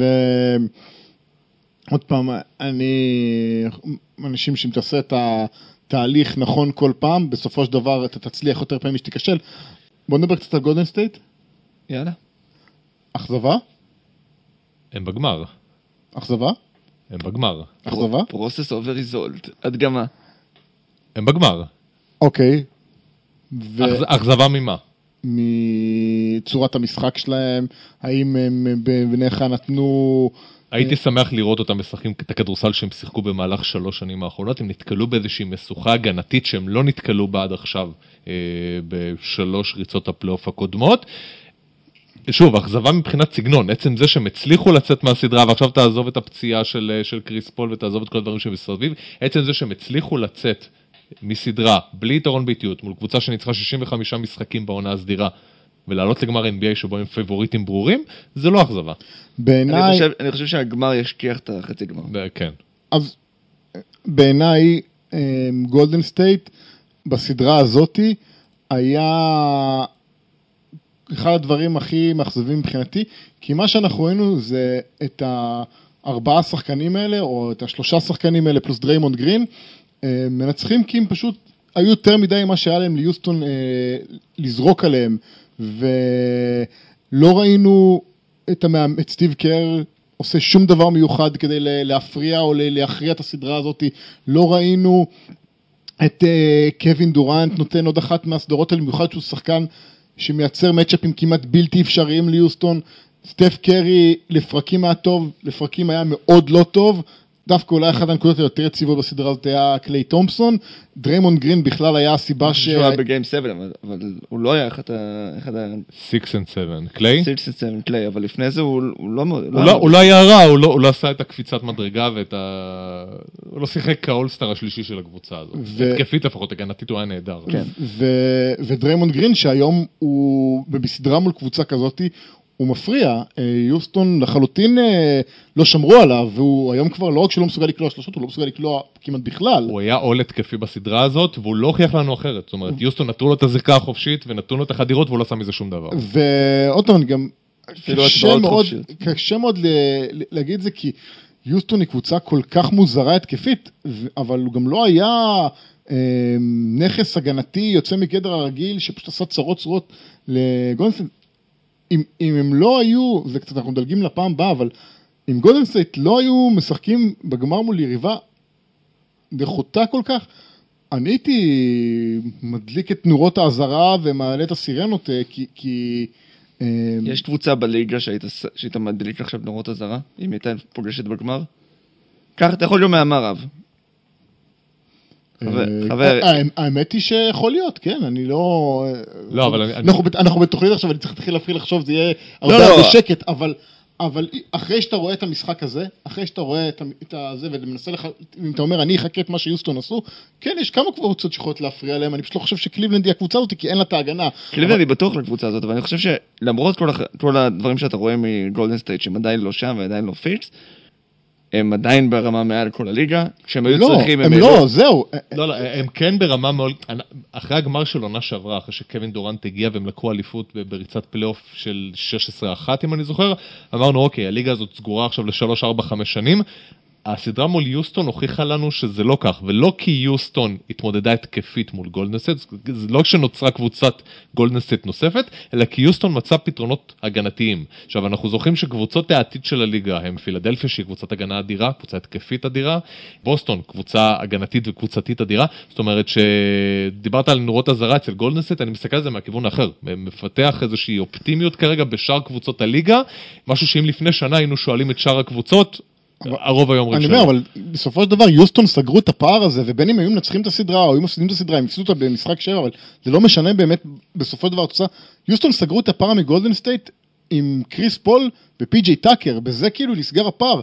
ועוד פעם, אני, אנשים שמתעשה את התהליך נכון כל פעם, בסופו של דבר אתה תצליח יותר פעמים שתיכשל. בוא נדבר קצת על גולדן סטייט. יאללה. אכזבה? הם בגמר. אכזבה? הם בגמר. אכזבה? process over result. הדגמה. הם בגמר. אוקיי. אכזבה ממה? מצורת המשחק שלהם, האם הם בניך נתנו... הייתי שמח לראות אותם משחקים את הכדורסל שהם שיחקו במהלך שלוש שנים האחרונות, הם נתקלו באיזושהי משוכה הגנתית שהם לא נתקלו בה עד עכשיו אה, בשלוש ריצות הפלייאוף הקודמות. שוב, אכזבה מבחינת סגנון, עצם זה שהם הצליחו לצאת מהסדרה, ועכשיו תעזוב את הפציעה של, של קריס פול ותעזוב את כל הדברים שמסביב, עצם זה שהם הצליחו לצאת מסדרה, בלי יתרון ביתיות, מול קבוצה שניצחה שישים וחמישה משחקים בעונה הסדירה, ולעלות לגמר אן בי איי שבו הם פייבוריטים ברורים, זה לא אכזבה. בעיניי... אני חושב, אני חושב שהגמר ישכיח את החצי גמר. כן. אז בעיניי, גולדן סטייט, בסדרה הזאת, היה אחד הדברים הכי מאכזבים מבחינתי, כי מה שאנחנו ראינו זה את הארבעה שחקנים האלה, או את השלושה שחקנים האלה, פלוס דריימונד גרין, מנצחים כי הם פשוט היו יותר מדי מה שהיה להם ליוסטון לזרוק עליהם, ולא ראינו את, המאמן, את סטיב קר עושה שום דבר מיוחד כדי להפריע או להכריע את הסדרה הזאת, לא ראינו את קווין דורנט נותן עוד אחת מהסדרות האלה, במיוחד שהוא שחקן שמייצר מצ'אפים כמעט בלתי אפשריים ליוסטון, סטף קרי לפרקים היה טוב, לפרקים היה מאוד לא טוב, דווקא אולי אחת הנקודות היותר יציבות בסדרה הזאת היה קליי תומפסון, דריימונד גרין בכלל היה הסיבה ש... הוא היה בגיים שבע, אבל הוא לא היה אחד ה... six and seven, קליי? six and seven, קליי, אבל לפני זה הוא לא... הוא לא היה רע, הוא לא עשה את הקפיצת מדרגה ואת ה... הוא לא שיחק כאולסטר השלישי של הקבוצה הזאת. התקפית לפחות, הגנתית הוא היה נהדר. ודריימונד גרין שהיום הוא בסדרה מול קבוצה כזאת, הוא מפריע, יוסטון לחלוטין לא שמרו עליו, והוא היום כבר לא רק שלא מסוגל לקלוע שלושות, הוא לא מסוגל לקלוע כמעט בכלל. הוא היה עול התקפי בסדרה הזאת, והוא לא הוכיח לנו אחרת. זאת אומרת, יוסטון נתנו לו את הזריקה החופשית, ונתנו לו את החדירות, והוא לא שם מזה שום דבר. ועוד פעם, גם קשה מאוד, קשה מאוד להגיד את זה, כי יוסטון היא קבוצה כל כך מוזרה התקפית, אבל הוא גם לא היה נכס הגנתי יוצא מגדר הרגיל, שפשוט עשה צרות צרות לגולדן. אם, אם הם לא היו, זה קצת אנחנו מדלגים לפעם הבאה, אבל אם גולדן סטייט לא היו משחקים בגמר מול יריבה דחותה כל כך, אני הייתי מדליק את נורות האזהרה ומעלה את הסירנות, כי... כי יש קבוצה בליגה שהיית, שהיית מדליק עכשיו נורות האזהרה, אם הייתה פוגשת בגמר? כך, אתה יכול להיות מהמערב. האמת היא שיכול להיות, כן, אני לא... לא, אבל... אנחנו בתוכנית עכשיו, אני צריך להתחיל להפחיל לחשוב, זה יהיה הרבה בשקט, אבל... אבל אחרי שאתה רואה את המשחק הזה, אחרי שאתה רואה את זה, ומנסה לך, אם אתה אומר, אני אחכה את מה שיוסטון עשו, כן, יש כמה קבוצות שיכולות להפריע להם, אני פשוט לא חושב שקליבלנד היא הקבוצה הזאת, כי אין לה את ההגנה. קליבלנד היא בטוח לקבוצה הזאת, אבל אני חושב שלמרות כל הדברים שאתה רואה מגולדן סטייט, שהם עדיין לא שם ועדיין לא פיקס, הם עדיין ברמה מעל כל הליגה, כשהם היו צריכים... הם לא, זהו. לא, לא, הם כן ברמה מאוד... אחרי הגמר של עונה שעברה, אחרי שקווין דורנט הגיע והם לקחו אליפות בריצת פלייאוף של שש עשרה אחת, אם אני זוכר, אמרנו, אוקיי, הליגה הזאת סגורה עכשיו ל-שלוש ארבע חמש שנים, הסדרה מול יוסטון הוכיחה לנו שזה לא כך, ולא כי יוסטון התמודדה התקפית מול גולדן סטייט, זה לא שנוצרה קבוצת גולדן סטייט נוספת, אלא כי יוסטון מצא פתרונות הגנתיים. עכשיו, אנחנו זוכרים שקבוצות העתיד של הליגה הם פילדלפיה, שהיא קבוצת הגנה אדירה, קבוצה התקפית אדירה, בוסטון, קבוצה הגנתית וקבוצתית אדירה, זאת אומרת שדיברת על נורות הזרה אצל גולדן סטייט, אני מסתכל על זה מהכיוון האחר, מפתח איזושהי אופטימיות כרגע בשאר קבוצות הליגה, משהו שאם לפני שנה היינו שואלים את שאר הקבוצות, הרוב היום אני אומר, אבל בסופו של דבר יוסטון סגרו את הפער הזה, ובין אם היו מנצחים את הסדרה, או היו מפסידים את הסדרה, הם הפסידו אותה במשחק שבע, אבל זה לא משנה באמת בסופו של דבר התוצאה. יוסטון סגרו את הפער מגולדן סטייט עם קריס פול ופי ג'יי טאקר, בזה כאילו נסגר הפער.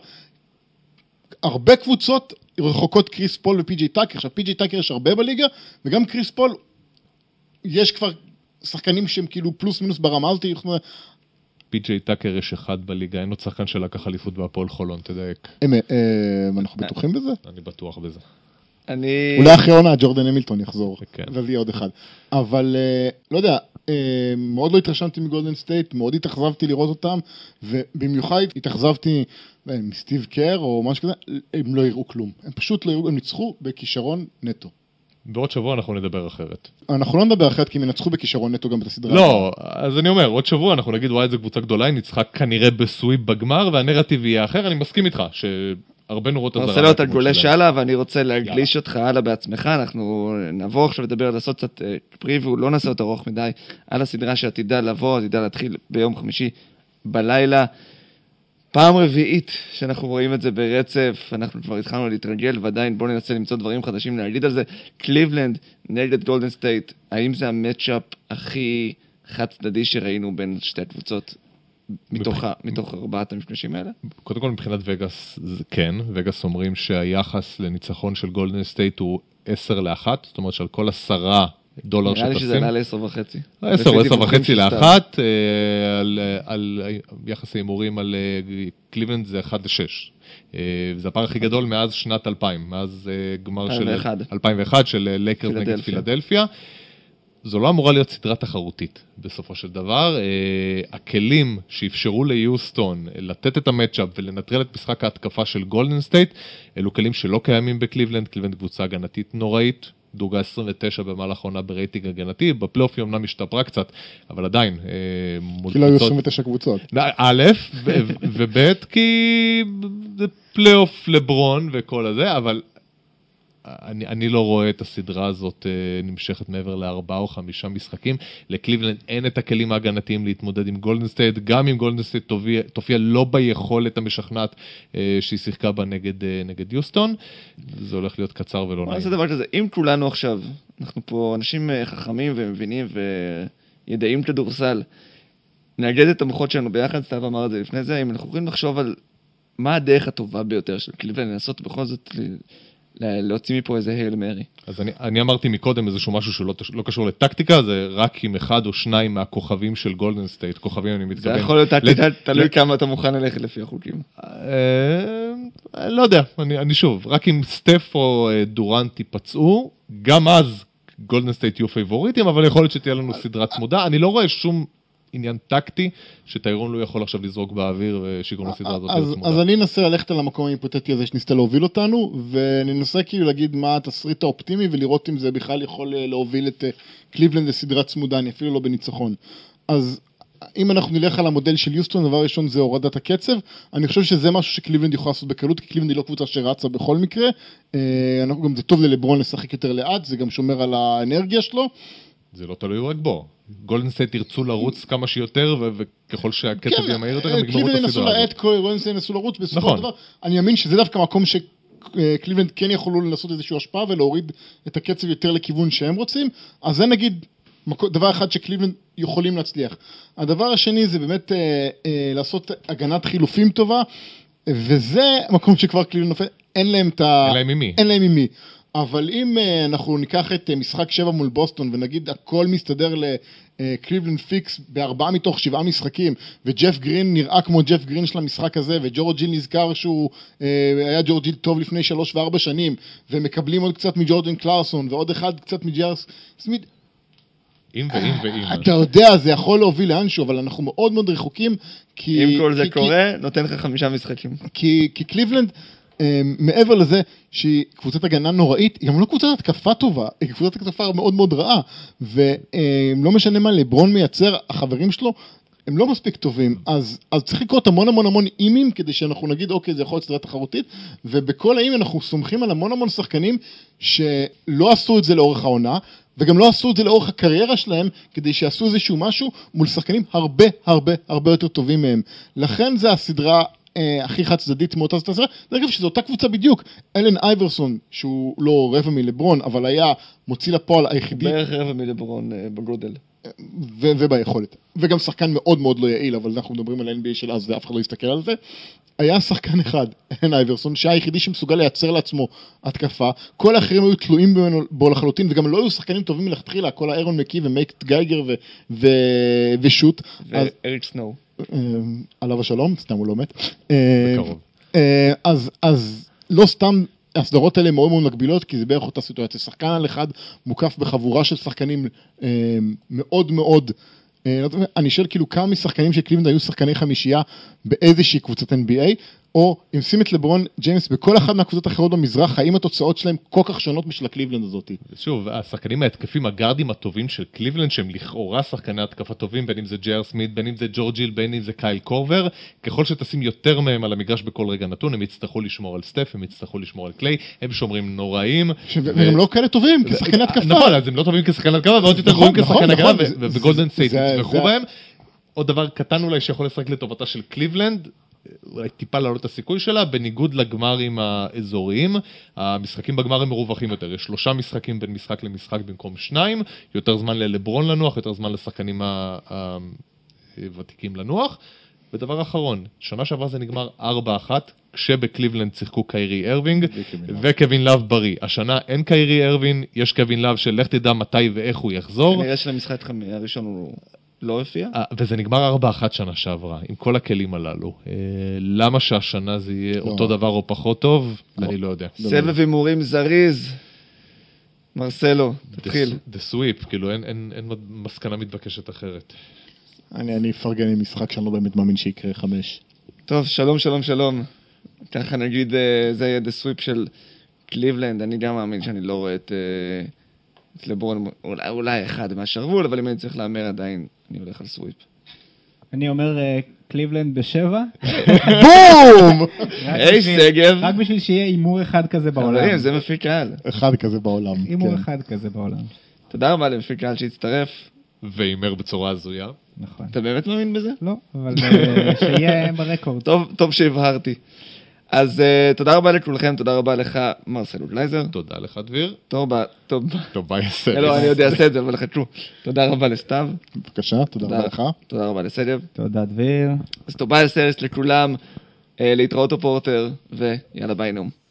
הרבה קבוצות רחוקות קריס פול ופי ג'יי טאקר, עכשיו פי ג'יי טאקר יש הרבה בליגה, וגם קריס פול, יש כבר שחקנים שהם כאילו פלוס מינוס ברמה הזאת, פי ג'יי טאקר יש אחד בליגה, אין עוד שחקן שלקח אליפות בהפועל חולון, תדייק. אנחנו בטוחים בזה? אני בטוח בזה. אולי אחרי עונה ג'ורדן המילטון יחזור, וזה יהיה עוד אחד. אבל לא יודע, מאוד לא התרשמתי מגולדן סטייט, מאוד התאכזבתי לראות אותם, ובמיוחד התאכזבתי מסטיב קר או משהו כזה, הם לא יראו כלום. הם פשוט לא יראו, הם ניצחו בכישרון נטו. בעוד שבוע אנחנו נדבר אחרת. אנחנו לא נדבר אחרת כי הם ינצחו בכישרון נטו גם בסדרה. לא, אז אני אומר, עוד שבוע אנחנו נגיד, וואי, איזה קבוצה גדולה, היא ניצחה כנראה בסוויפ בגמר, והנרטיב יהיה אחר, אני מסכים איתך, שהרבה נורות הזרה. אני רוצה להיות על גולש הלאה, ואני רוצה להגליש אותך הלאה בעצמך, אנחנו נעבור עכשיו לדבר, לעשות קצת פריוו, לא נעשה אותו ארוך מדי, על הסדרה שעתידה לבוא, עתידה להתחיל ביום חמישי בלילה. פעם רביעית שאנחנו רואים את זה ברצף, אנחנו כבר התחלנו להתרגל, ועדיין בואו ננסה למצוא דברים חדשים להגיד על זה. קליבלנד נגד גולדן סטייט, האם זה המאצ'אפ הכי חד צדדי שראינו בין שתי הקבוצות מתוך, מתוך ארבעת המפגשים האלה? קודם כל מבחינת וגאס, כן, וגאס אומרים שהיחס לניצחון של גולדן סטייט הוא עשר לאחת, זאת אומרת שעל כל עשרה דולר שתשים. נראה לי שזה עלה לעשר וחצי. עשר או עשר וחצי לאחת, על יחס ההימורים על קליבלנד זה אחד לשש. זה הפער הכי גדול מאז שנת אלפיים, מאז גמר של אלפיים ואחת של לייקרס נגד פילדלפיה. זו לא אמורה להיות סדרה תחרותית בסופו של דבר. הכלים שאפשרו ליוסטון לתת את המאצ'אפ ולנטרל את משחק ההתקפה של גולדן סטייט, אלו כלים שלא קיימים בקליבלנד, קליבלנד קבוצה הגנתית נוראית, דורגה עשרים ותשע במהלך עונה ברייטינג הגנתי, בפלייאוף היא אמנם השתפרה קצת, אבל עדיין... כי לא היו עשרים ותשע קבוצות. א', וב', כי זה פלייאוף לברון וכל הזה, אבל אני, אני לא רואה את הסדרה הזאת נמשכת מעבר לארבעה או חמישה משחקים. לקליבלנד אין את הכלים ההגנתיים להתמודד עם גולדן סטייט, גם אם גולדן סטייט תופיע, תופיע לא ביכולת המשכנעת שהיא שיחקה בה נגד, נגד יוסטון. זה הולך להיות קצר ולא נעים. זה דבר כזה, אם כולנו עכשיו, אנחנו פה אנשים חכמים ומבינים וידעים כדורסל, נאגד את המוחות שלנו ביחד, סתיו אמר את זה לפני זה, אם אנחנו יכולים לחשוב על מה הדרך הטובה ביותר של קליבלנד, לנסות בכל זאת להוציא מפה איזה הייל מרי. אז אני, אני אמרתי מקודם איזשהו משהו שלא לא קשור לטקטיקה, זה רק עם אחד או שניים מהכוכבים של גולדן סטייט, כוכבים אני מתכוון. זה יכול להיות טקטיקה, תלוי כמה אתה מוכן ללכת לפי החוקים. לא יודע, אני, אני שוב, רק אם סטף או דורנט ייפצעו, גם אז גולדן סטייט יהיו פייבוריטים, אבל יכול להיות שתהיה לנו סדרה צמודה. אני לא רואה שום עניין טקטי, שטיירון לא יכול עכשיו לזרוק באוויר ושיגרום לסדרה הזאת אז, אז אני אנסה ללכת על המקום ההיפותטי הזה שניסתה להוביל אותנו, וננסה כאילו להגיד מה התסריט האופטימי, ולראות אם זה בכלל יכול להוביל את קליבלנד לסדרה צמודה, אני אפילו לא בניצחון. אז אם אנחנו נלך על המודל של יוסטון, דבר ראשון זה הורדת הקצב, אני חושב שזה משהו שקליבלנד יכול לעשות בקלות, כי קליבלנד היא לא קבוצה שרצה בכל מקרה, אנחנו גם זה טוב ללברון לשחק יותר לאט, זה גם שומר על האנרגיה שלו. זה לא תלוי רק בו. גולדן סטייט ירצו לרוץ כמה שיותר, וככל שהקצב יהיה מהיר יותר, הם יגמרו את הסדרה הזאת. גולדן סטייט ינסו לרוץ, בסופו של דבר, אני מאמין שזה דווקא מקום שקליבלנד כן יכולו לנסות איזושהי השפעה, ולהוריד את הקצב יותר לכיוון שהם רוצים, אז זה נגיד דבר אחד שקליבלנד יכולים להצליח. הדבר השני זה באמת לעשות הגנת חילופים טובה, וזה מקום שכבר קליבלנד נופל, אין להם את ה... אין להם ממי. אין להם ממי. אבל אם uh, אנחנו ניקח את uh, משחק שבע מול בוסטון ונגיד הכל מסתדר לקליבלנד פיקס בארבעה מתוך שבעה משחקים, וג'ף גרין נראה כמו ג'ף גרין של המשחק הזה, וג'ורג'יל נזכר שהוא uh, היה ג'ורג'יל טוב לפני שלוש וארבע שנים, ומקבלים עוד קצת מג'ורדן קלארסון ועוד אחד קצת מג'רס סמית. אם ואם ואם. אתה יודע, זה יכול להוביל לאנשהו, אבל אנחנו מאוד מאוד רחוקים. כי, אם כל זה כי, קורה, כי, נותן לך חמישה משחקים. כי, כי קליבלנד, מעבר לזה שהיא קבוצת הגנה נוראית, היא גם לא קבוצת התקפה טובה, היא קבוצת התקפה מאוד מאוד רעה, ולא משנה מה לברון מייצר, החברים שלו, הם לא מספיק טובים, אז, אז צריך לקרות המון המון המון אימים, כדי שאנחנו נגיד, אוקיי, זה יכול להיות סדרה תחרותית, ובכל האימים אנחנו סומכים על המון המון שחקנים, שלא עשו את זה לאורך העונה, וגם לא עשו את זה לאורך הקריירה שלהם, כדי שיעשו איזשהו משהו, מול שחקנים הרבה הרבה הרבה יותר טובים מהם. לכן זה הסדרה הכי חד צדדית מאותה סדרה, דרך אגב שזו אותה קבוצה בדיוק, אלן אייברסון, שהוא לא רבע מלברון, אבל היה מוציא לפועל היחידי. בערך רבע מלברון בגודל. ו- וביכולת. וגם שחקן מאוד מאוד לא יעיל, אבל אנחנו מדברים על ה-אן בי איי של אז, ואף אחד לא יסתכל על זה. היה שחקן אחד, אלן אייברסון, שהיה היחידי שמסוגל לייצר לעצמו התקפה, כל האחרים היו תלויים בו לחלוטין, וגם לא היו שחקנים טובים מלכתחילה, כל האירון מקי ומייק גייגר ו- ו- ושוט. ואריק סנואו. עליו השלום, סתם הוא לא מת. בקרוב. אז, אז לא סתם הסדרות האלה מאוד מאוד מקבילות, כי זה בערך אותה סיטואציה. שחקן על אחד מוקף בחבורה של שחקנים מאוד מאוד, אני שואל כאילו כמה משחקנים של קליבלנד היו שחקני חמישייה באיזושהי קבוצת אן בי איי, או אם שים את לברון ג'יימס בכל אחת מהקבוצות האחרות במזרח, האם התוצאות שלהם כל כך שונות משל הקליבלנד הזאת? שוב, השחקנים ההתקפים, הגארדים הטובים של קליבלנד, שהם לכאורה שחקני התקפה טובים, בין אם זה ג'ייר סמית, בין אם זה ג'ורג'יל, בין אם זה קייל קורבר, ככל שתשים יותר מהם על המגרש בכל רגע נתון, הם יצטרכו לשמור על סטף, הם יצטרכו לשמור על קליי, הם שומרים נוראים. והם לא כאלה טובים כשחקני התקפה. נכון, אז הם לא טובים כשחקני התקפה, ועוד יותר גרועים כשחקני הגנה, וגולדן סטייט יצמחו בהם. עוד דבר קטן אולי שיכול לשחק לטובתה של קליבלנד, אולי טיפה לעלות את הסיכוי שלה, בניגוד לגמרים האזוריים, המשחקים בגמר הם מרווחים יותר, יש שלושה משחקים בין משחק למשחק במקום שניים, יותר זמן ללברון לנוח, יותר זמן לשחקנים הוותיקים לנוח, ודבר אחרון, שנה שעברה זה נגמר ארבע אחת, כשבקליבלנד שיחקו קיירי ארווינג, וקווין לאב בריא. השנה אין קיירי ארווינג, יש קווין לאב של לך תדע מתי ואיך הוא יחזור. כנראה שלמשחק הראשון הוא לא הופיע. וזה נגמר ארבע אחת שנה שעברה, עם כל הכלים הללו. למה שהשנה זה יהיה אותו דבר או פחות טוב? אני לא יודע. סבב הימורים זריז. מרסלו, תתחיל. The sweep, כאילו אין מסקנה מתבקשת אחרת. אני אפרגן עם משחק שאני לא באמת מאמין שיקרה חמש. טוב, שלום, שלום, שלום. ככה נגיד, זה יהיה The sweep של קליבלנד. אני גם מאמין שאני לא רואה את... את לברון, אולי אחד מהשרוול, אבל אם אני צריך לאמר עדיין, אני הולך על סוויפ. אני אומר קליבלנד בשבע. בום! היי סגב. רק בשביל שיהיה אימור אחד כזה בעולם. חברים, זה מפיק קהל. אחד כזה בעולם. אימור כן. אחד כזה בעולם. תודה רבה למפיק קהל שהצטרף. ואימר בצורה הזויה. נכון. אתה באמת מאמין בזה? לא, אבל אה, שיהיה ברקורד. טוב, טוב שהבהרתי. אז uh, תודה רבה לכולכם, תודה רבה לך, מרסל אוגלייזר. תודה לך, דביר. טוב, טוב. טוב, ביי הסרט. לא, אני יודע לעשות את זה, אבל חכו. תודה רבה לסתיו. בבקשה, תודה רבה לך. תודה רבה לסגב. תודה דביר. אז טוב, ביי הסרט לכולם, uh, להתראות הפורטר, ויאללה ביי נום.